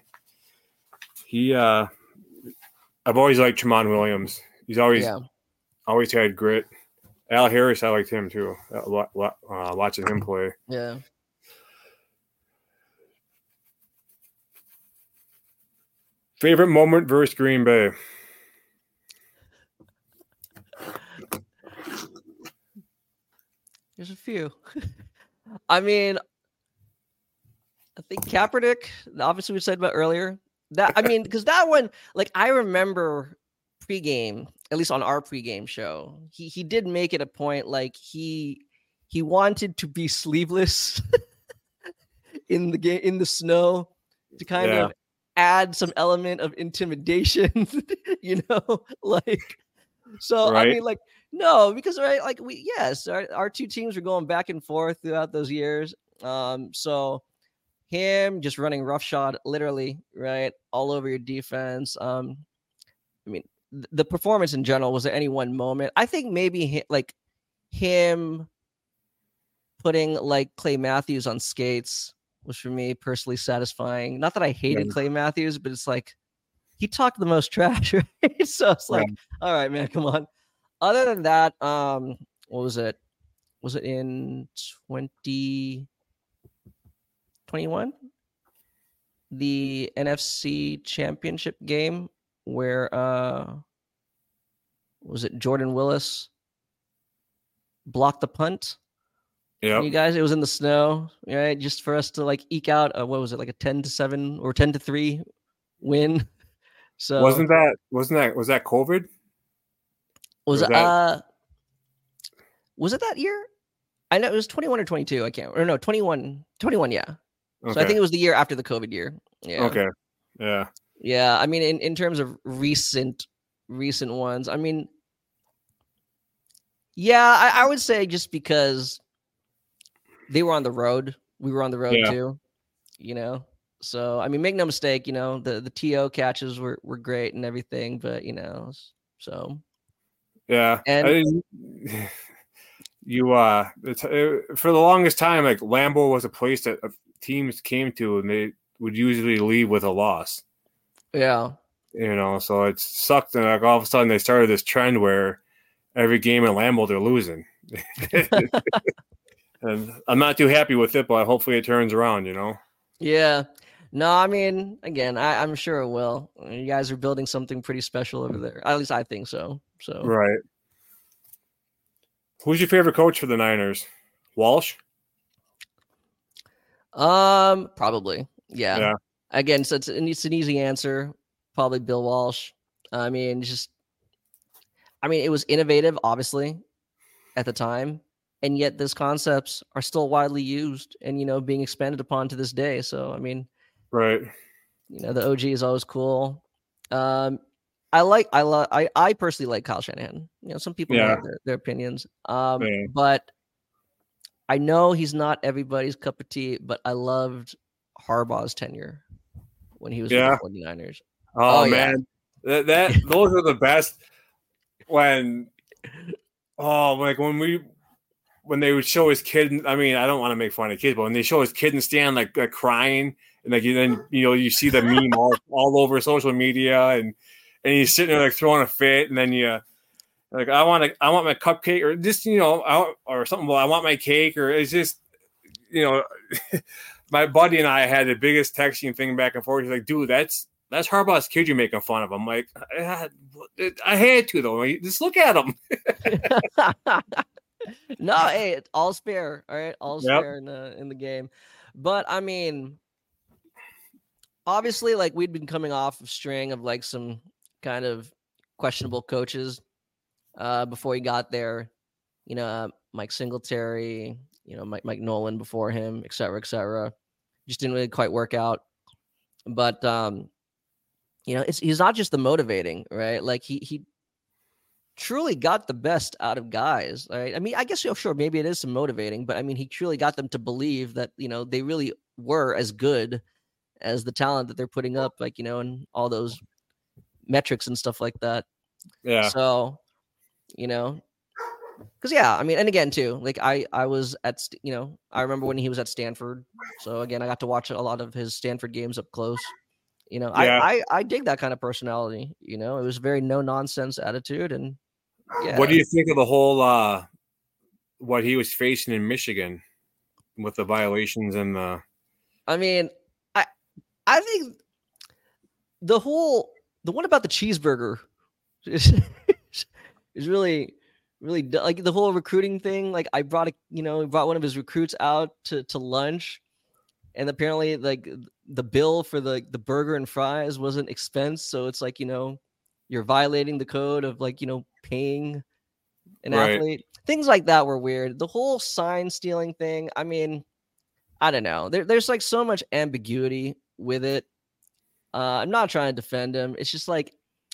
I've always liked Tramon Williams. He's always had grit. Al Harris, I liked him too. Watching him play. Yeah. Favorite moment versus Green Bay. There's a few. I mean, I think Kaepernick, obviously we said about earlier. Because that one, like I remember pregame, at least on our pregame show, he did make it a point, like he wanted to be sleeveless in the game in the snow to kind of add some element of intimidation, like so. Right. I mean, like no, because right, like our 2 teams were going back and forth throughout those years. So him just running roughshod, literally, right, all over your defense. I mean, the performance in general, was there any one moment? I think maybe him putting like Clay Matthews on skates was for me personally satisfying. Not that I hated Clay Matthews, but it's like he talked the most trash, right? So it's like, all right, man, come on. Other than that, what was it? Was it in 2021? The NFC Championship game where was it Jordan Willis blocked the punt? Yeah, you guys, it was in the snow, right? Just for us to like eke out what was it, like a 10-7 or 10-3 win. So was that COVID? Was it that year? I know it was 21 or 22. I can't. Or no, 21. 21. Yeah. Okay. So I think it was the year after the COVID year. Yeah. Okay. Yeah. Yeah. I mean, in terms of recent ones, I mean, yeah, I would say just because they were on the road, we were on the road too, So I mean, make no mistake, the TO catches were great and everything, but so. Yeah. And for the longest time, like Lambeau was a place that teams came to and they would usually leave with a loss. Yeah. So it sucked. And like all of a sudden they started this trend where every game in Lambeau they're losing. And I'm not too happy with it, but hopefully it turns around, Yeah. No, I mean, again, I'm sure it will. You guys are building something pretty special over there. At least I think so. So right. Who's your favorite coach for the Niners? Walsh? Probably. Yeah. Again, so it's an easy answer. Probably Bill Walsh. I mean, it was innovative, obviously, at the time. And yet those concepts are still widely used and, being expanded upon to this day. So, I mean, right. The OG is always cool. I personally like Kyle Shanahan. Some people have their opinions. But I know he's not everybody's cup of tea, but I loved Harbaugh's tenure when he was with the 49ers. Oh man. That those are the best when they would show his kid. I mean, I don't want to make fun of kids, but when they show his kid and stand like crying, and like then you see the meme all over social media, and he's sitting there like throwing a fit, and then you like I want my cupcake or just or something. Well, I want my cake, or it's just my buddy and I had the biggest texting thing back and forth. He's like, dude, that's Harbaugh's kid you're making fun of. I'm like, I had to though. Just look at him. No, hey, all's fair. All right, all's fair in the game. But I mean, obviously, like we'd been coming off a string of like some kind of questionable coaches. before he got there. Mike Singletary, Mike Nolan before him, et cetera, et cetera. Just didn't really quite work out. But he's not just the motivating, right? Like he truly got the best out of guys, right? I mean, I guess sure, maybe it is some motivating, but I mean, he truly got them to believe that they really were as good as the talent that they're putting up, like and all those metrics and stuff like that. Yeah. So, because I mean, and again too, like I was at I remember when he was at Stanford, so again I got to watch a lot of his Stanford games up close. I dig that kind of personality. It was a very no nonsense attitude. And what do you think of the whole what he was facing in Michigan with the violations and the? I mean, I think the one about the cheeseburger is really like the whole recruiting thing. Like I brought one of his recruits out to lunch, and apparently like the bill for the burger and fries wasn't expense. So it's like, you're violating the code of like, paying an athlete. Things like that were weird. The whole sign stealing thing. I mean, I don't know. There's like so much ambiguity with it. I'm not trying to defend him. It's just like,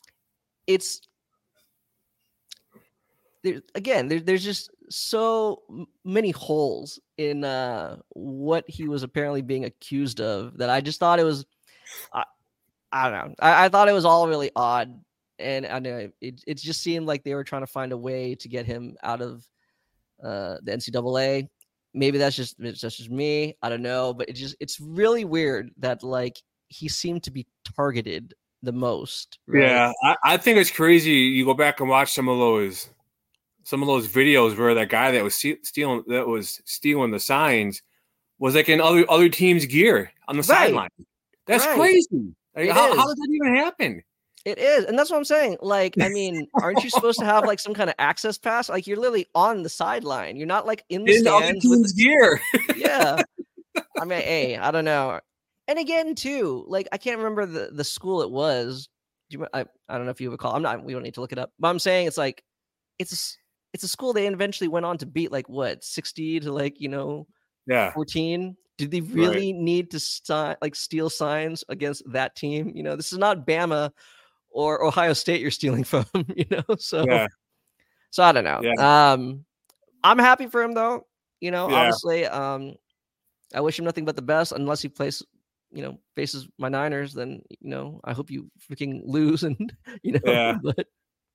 there's just so many holes in what he was apparently being accused of that I just thought it was, I don't know. I thought it was all really odd. And I know it just seemed like they were trying to find a way to get him out of the NCAA. Maybe that's just me. I don't know. But it's really weird that like he seemed to be targeted the most. Right? Yeah, I think it's crazy. You go back and watch some of those videos where that guy that was stealing the signs was like in other teams' gear on the sideline. That's crazy. Like, how did that even happen? It is, and that's what I'm saying. Like, I mean, aren't you supposed to have like some kind of access pass? Like, you're literally on the sideline. You're not like in the stands other teams' gear. Yeah, I mean, hey, I don't know. And again, too, like I can't remember the school it was. I don't know if you recall. We don't need to look it up. But I'm saying it's like it's a school they eventually went on to beat like what 60 to like 14. Did they really need to steal signs against that team? This is not Bama or Ohio State you're stealing from. So I don't know. Yeah. I'm happy for him though. Obviously, I wish him nothing but the best. Unless he faces my Niners, then I hope you freaking lose and Yeah. But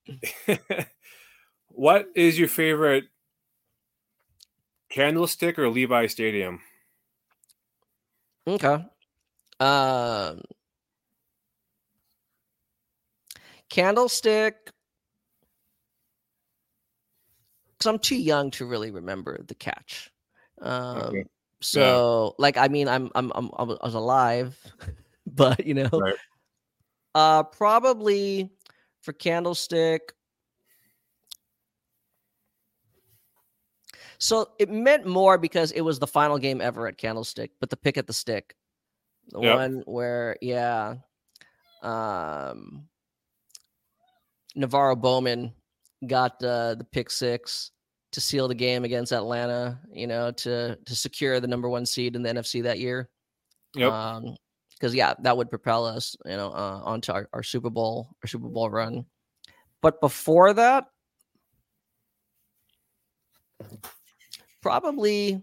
what is your favorite Candlestick or Levi Stadium? Okay. Candlestick. Because I'm too young to really remember the catch. So like, I mean, I was alive, but probably for Candlestick. So it meant more because it was the final game ever at Candlestick, but the pick at the stick, the one where, Navarro Bowman got the pick six to seal the game against Atlanta, to secure the number 1 seed in the NFC that year. Yep. Because that would propel us, onto our Super Bowl run. But before that, probably,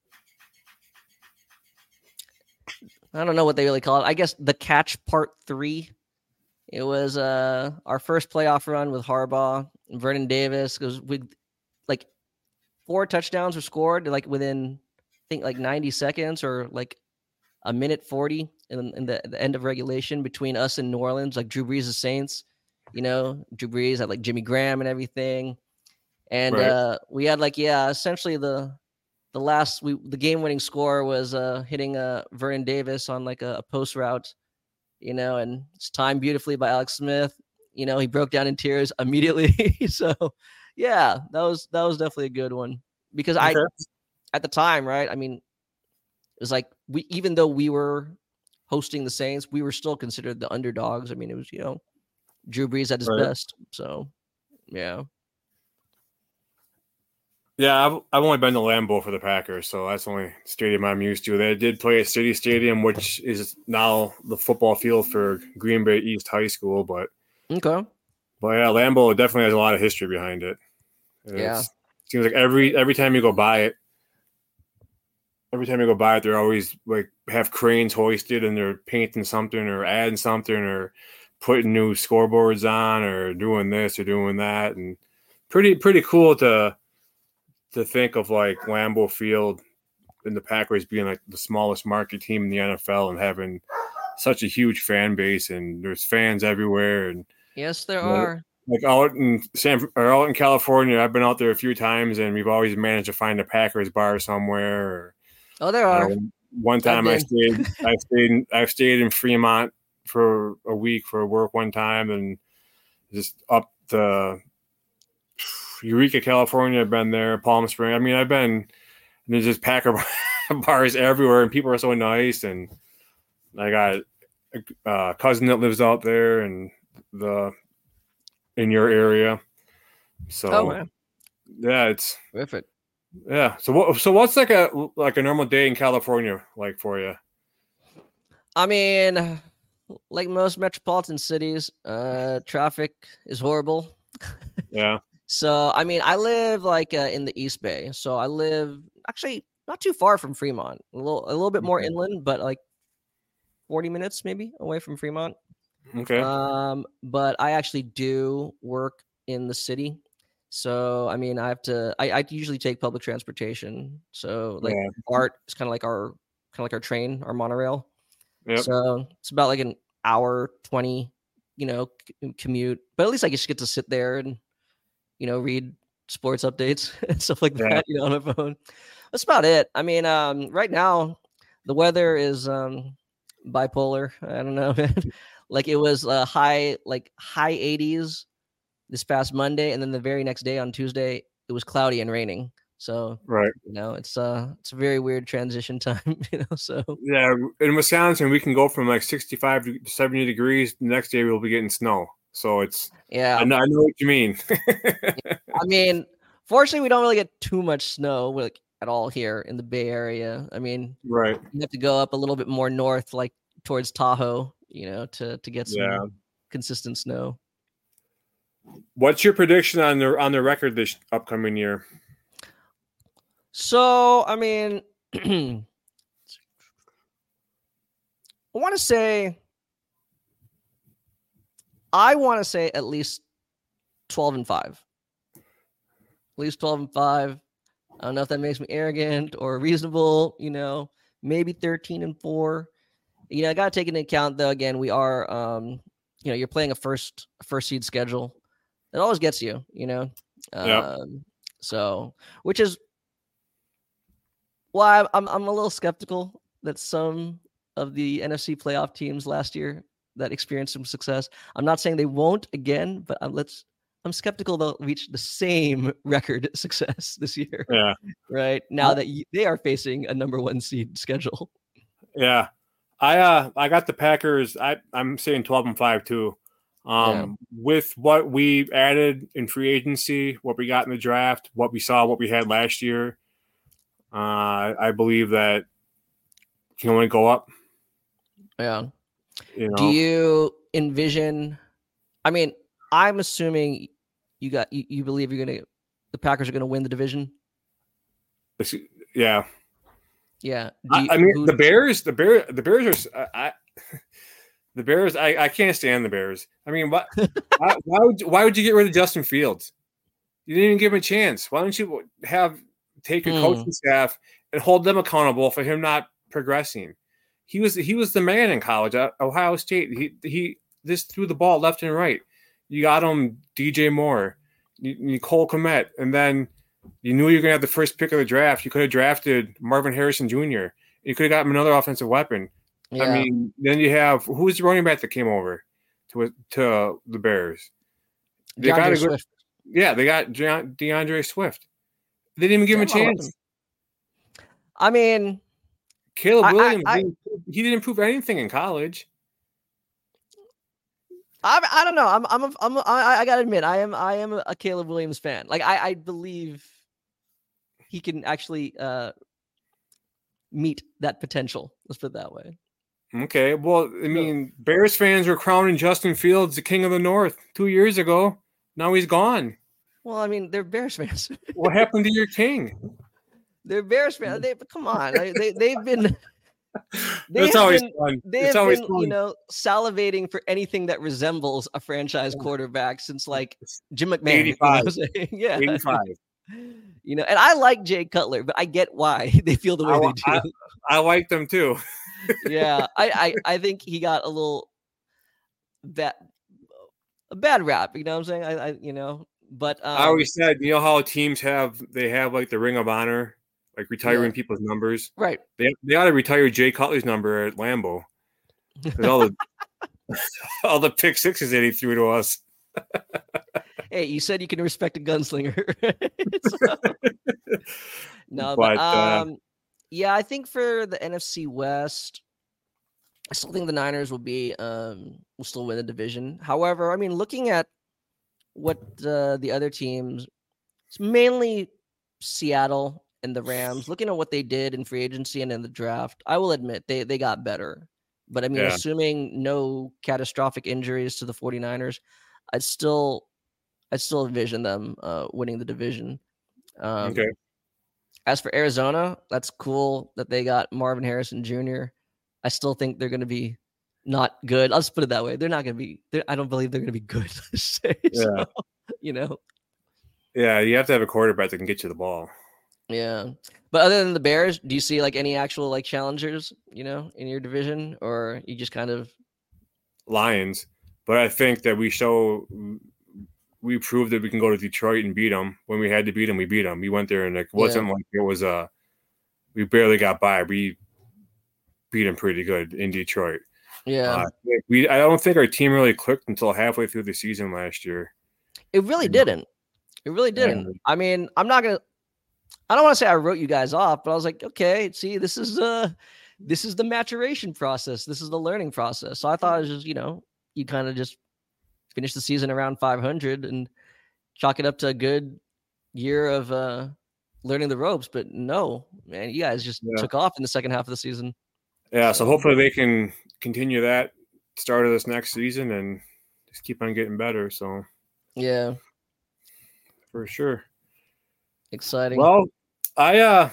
I don't know what they really call it. I guess the catch part 3. It was our first playoff run with Harbaugh and Vernon Davis, because with like 4 touchdowns were scored like within, I think, like 90 seconds or like a minute 40 in the end of regulation between us and New Orleans, like Drew Brees' Saints. Drew Brees had like Jimmy Graham and everything. And we had like, essentially the game-winning score was hitting Vernon Davis on like a post route, and it's timed beautifully by Alex Smith. He broke down in tears immediately. So that was definitely a good one, because at the time, right? I mean, it was like even though we were hosting the Saints, we were still considered the underdogs. I mean, it was, Drew Brees at his best. So, yeah. Yeah, I've only been to Lambeau for the Packers, so that's the only stadium I'm used to. They did play at City Stadium, which is now the football field for Green Bay East High School, but Okay. yeah, Lambeau definitely has a lot of history behind it. And Yeah. seems like every time you go by it, they're always like have cranes hoisted and they're painting something or adding something or putting new scoreboards on or doing this or doing that, and pretty cool to think of like Lambeau Field and the Packers being like the smallest market team in the NFL and having such a huge fan base, and there's fans everywhere. And Yes, there are. like out in California, I've been out there a few times, and we've always managed to find a Packers bar somewhere. Or, Oh, there are. one time I've I stayed in Fremont for a week for work one time, and just up the Eureka, California. I've been there, Palm Springs. I mean, I've been. And there's just Packer bars everywhere, and people are so nice. And I got a cousin that lives out there and in your area. So man. yeah, it's Terrific. yeah. So what's like a normal day in California like for you? I mean, like most metropolitan cities, traffic is horrible. Yeah. So, I mean, I live like in the East Bay. So I live actually not too far from Fremont, a little bit more Okay. inland, but like 40 minutes maybe away from Fremont. Okay. But I actually do work in the city. So, I mean, I usually take public transportation. So like Yeah. BART is kind of like our train, our monorail. Yep. So it's about like an hour 20, commute. But at least I just get to sit there and read sports updates and stuff like Yeah. that, on my phone. That's about it. I mean, right now the weather is bipolar. I don't know, man. Like it was high 80s this past Monday, and then the very next day on Tuesday it was cloudy and raining. So Right. it's a very weird transition time, So Yeah. In Wisconsin, we can go from like 65 to 70 degrees. The next day we'll be getting snow. So it's yeah. I know what you mean. I mean, fortunately, we don't really get too much snow like at all here in the Bay Area. I mean, Right. you have to go up a little bit more north, like towards Tahoe, to get some Yeah. consistent snow. What's your prediction on the record this upcoming year? So, I mean, I want to say at least 12-5. At least 12-5. I don't know if that makes me arrogant or reasonable, maybe 13-4. I got to take into account though, again, we are, you're playing a first seed schedule. It always gets you, Yeah. So, which is why I'm a little skeptical that some of the NFC playoff teams last year that experienced some success. I'm not saying they won't again, but I'm skeptical they'll reach the same record success this year. Yeah. Right now that they are facing a number 1 seed schedule. Yeah. I got the Packers. I'm saying 12-5 too. With what we added in free agency, what we got in the draft, what we had last year, I believe that can only go up. Yeah. Do you envision? I mean, I'm assuming you believe the Packers are gonna win the division. Yeah. Yeah. The Bears are the Bears. I can't stand the Bears. I mean, why would you get rid of Justin Fields? You didn't even give him a chance. Why don't you take your coaching staff and hold them accountable for him not progressing? He was the man in college at Ohio State. He just threw the ball left and right. You got him DJ Moore, Cole Kmet, and then you knew you were going to have the first pick of the draft. You could have drafted Marvin Harrison Jr. You could have gotten another offensive weapon. Yeah. I mean, then you have who was the running back that came over to the Bears? They got Swift. Yeah, they got DeAndre Swift. They didn't even give him a chance. I mean, Caleb Williams, he didn't prove anything in college. I don't know. I gotta admit, I am a Caleb Williams fan. Like I believe he can actually meet that potential. Let's put it that way. Okay. Well, I mean, Bears fans were crowning Justin Fields the king of the North 2 years ago. Now he's gone. Well, I mean, they're Bears fans. What happened to your king? They're Bears fans. Come on. They've been It's always fun. They have been, you know, salivating for anything that resembles a franchise quarterback since like Jim McMahon. 85. Yeah. 85. You know, and I like Jay Cutler, but I get why they feel the way they do. I like them too. Yeah. I think he got a bad rap, you know what I'm saying? You know, but I always said, you know how teams have like the Ring of Honor, like retiring people's numbers. Right. They ought to retire Jay Cutler's number at Lambeau. All the pick sixes that he threw to us. Hey, you said you can respect a gunslinger. No, yeah, I think for the NFC West, I still think the Niners will still win the division. However, I mean, looking at what the other teams, it's mainly Seattle and the Rams, looking at what they did in free agency and in the draft, I will admit they got better. But I mean, assuming no catastrophic injuries to the 49ers, I'd still envision them winning the division. Okay. As for Arizona, that's cool that they got Marvin Harrison Jr. I still think they're going to be not good. I'll just put it that way. They're not going to be. I don't believe they're going to be good. So, you know. Yeah, you have to have a quarterback that can get you the ball. Yeah, but other than the Bears, do you see like any actual like challengers, you know, in your division, or you just kind of Lions? But I think that we proved that we can go to Detroit and beat them. When we had to beat them, we beat them. We went there and it wasn't like it was we barely got by. We beat them pretty good in Detroit. Yeah. I don't think our team really clicked until halfway through the season last year. It really didn't. It really didn't. Yeah. I mean, I don't want to say I wrote you guys off, but I was like, okay, see, this is the maturation process. This is the learning process. So I thought it was just, you know, you kind of just finish the season around 500 and chalk it up to a good year of learning the ropes. But no, man, you guys just took off in the second half of the season. Yeah, so hopefully they can continue that start of this next season and just keep on getting better. So yeah, for sure. Exciting. Well, I'm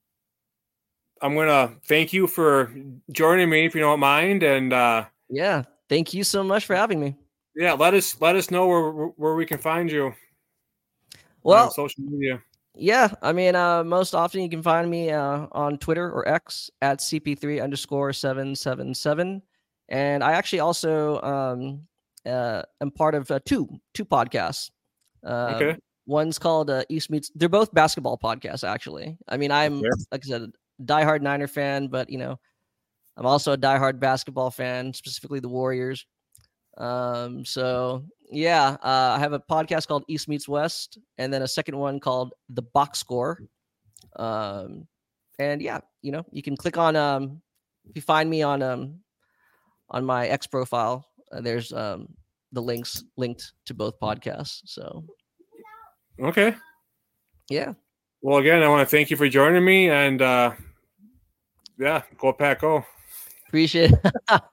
gonna thank you for joining me, if you don't mind, and yeah, thank you so much for having me. Yeah, let us know where we can find you. Well, on social media. Yeah, I mean, most often you can find me on Twitter or X at CP3_777, and I actually also am part of two podcasts. Okay. One's called East Meets. They're both basketball podcasts, actually. I mean, I'm like I said, a diehard Niner fan, but you know, I'm also a diehard basketball fan, specifically the Warriors. So yeah, I have a podcast called East Meets West, and then a second one called The Box Score. And yeah, you know, you can click on if you find me on my X profile, there's the links linked to both podcasts. So okay, yeah. Well, again, I want to thank you for joining me, and yeah, go Pack, go. Appreciate it.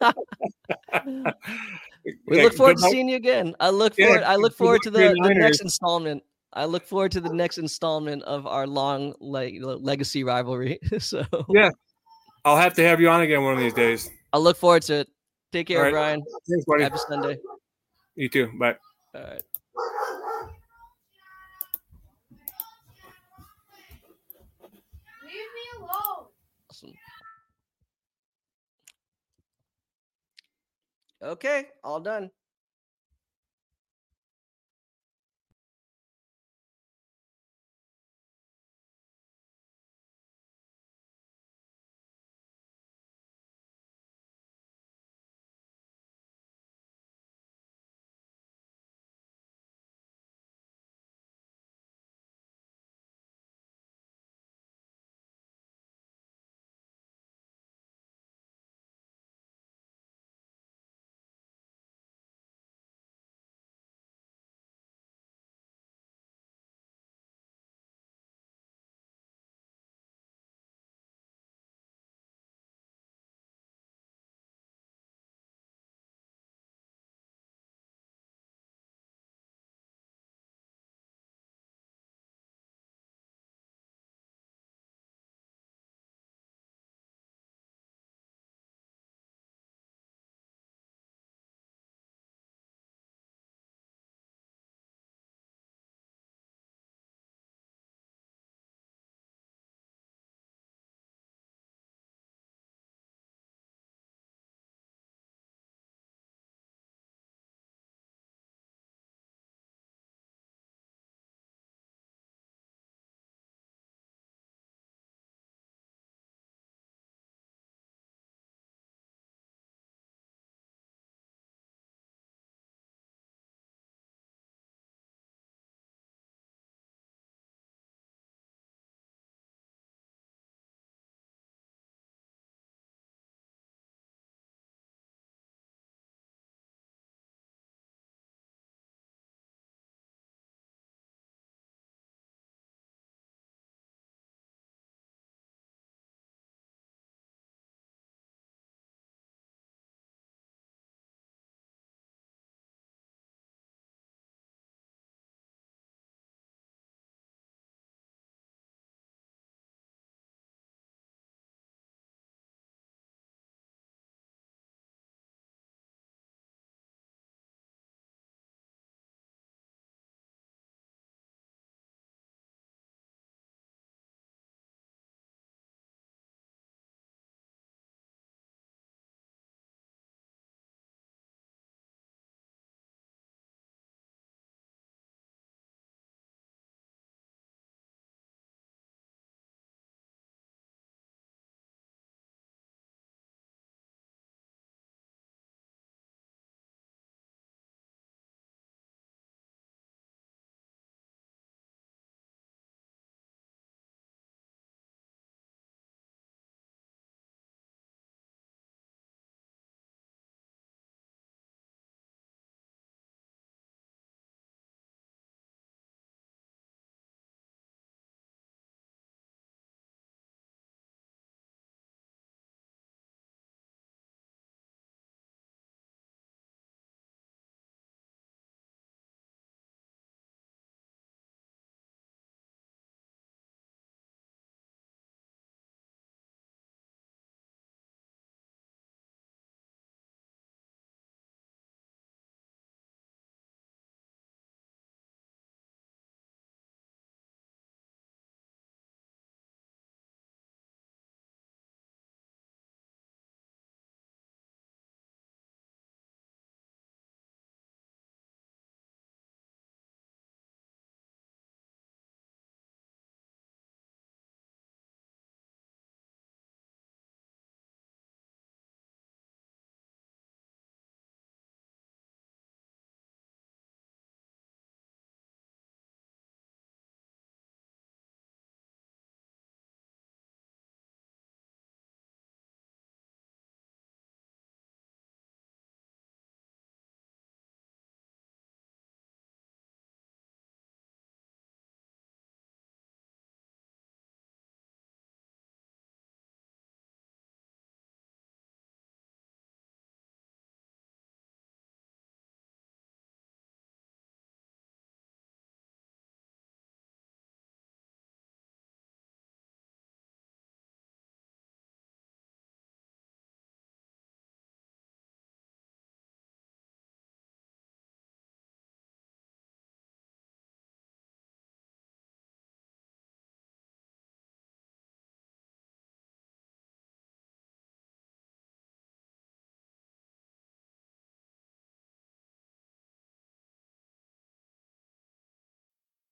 We look forward to seeing you again. I look forward to the next installment. I look forward to the next installment of our long legacy rivalry. So yeah, I'll have to have you on again one of these days. I look forward to it. Take care, right. Brian. Thanks, buddy. Happy Sunday. You too. Bye. All right. Leave me alone. Awesome. Okay, all done.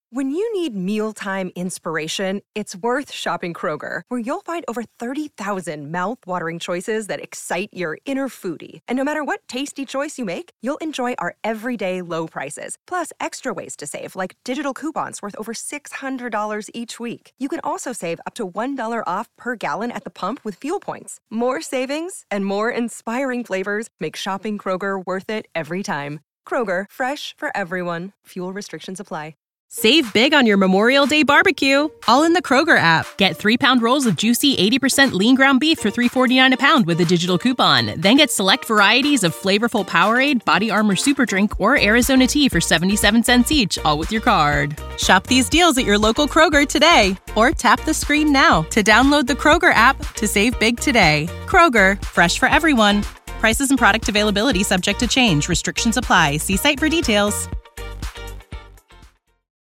When you need mealtime inspiration, it's worth shopping Kroger, where you'll find over 30,000 mouth-watering choices that excite your inner foodie. And no matter what tasty choice you make, you'll enjoy our everyday low prices, plus extra ways to save, like digital coupons worth over $600 each week. You can also save up to $1 off per gallon at the pump with fuel points. More savings and more inspiring flavors make shopping Kroger worth it every time. Kroger, fresh for everyone. Fuel restrictions apply. Save big on your Memorial Day barbecue, all in the Kroger app. Get 3-pound rolls of juicy 80% lean ground beef for $3.49 a pound with a digital coupon. Then get select varieties of flavorful Powerade, Body Armor Super Drink, or Arizona tea for 77 cents each, all with your card. Shop these deals at your local Kroger today, or tap the screen now to download the Kroger app to save big today. Kroger, fresh for everyone. Prices and product availability subject to change. Restrictions apply. See site for details.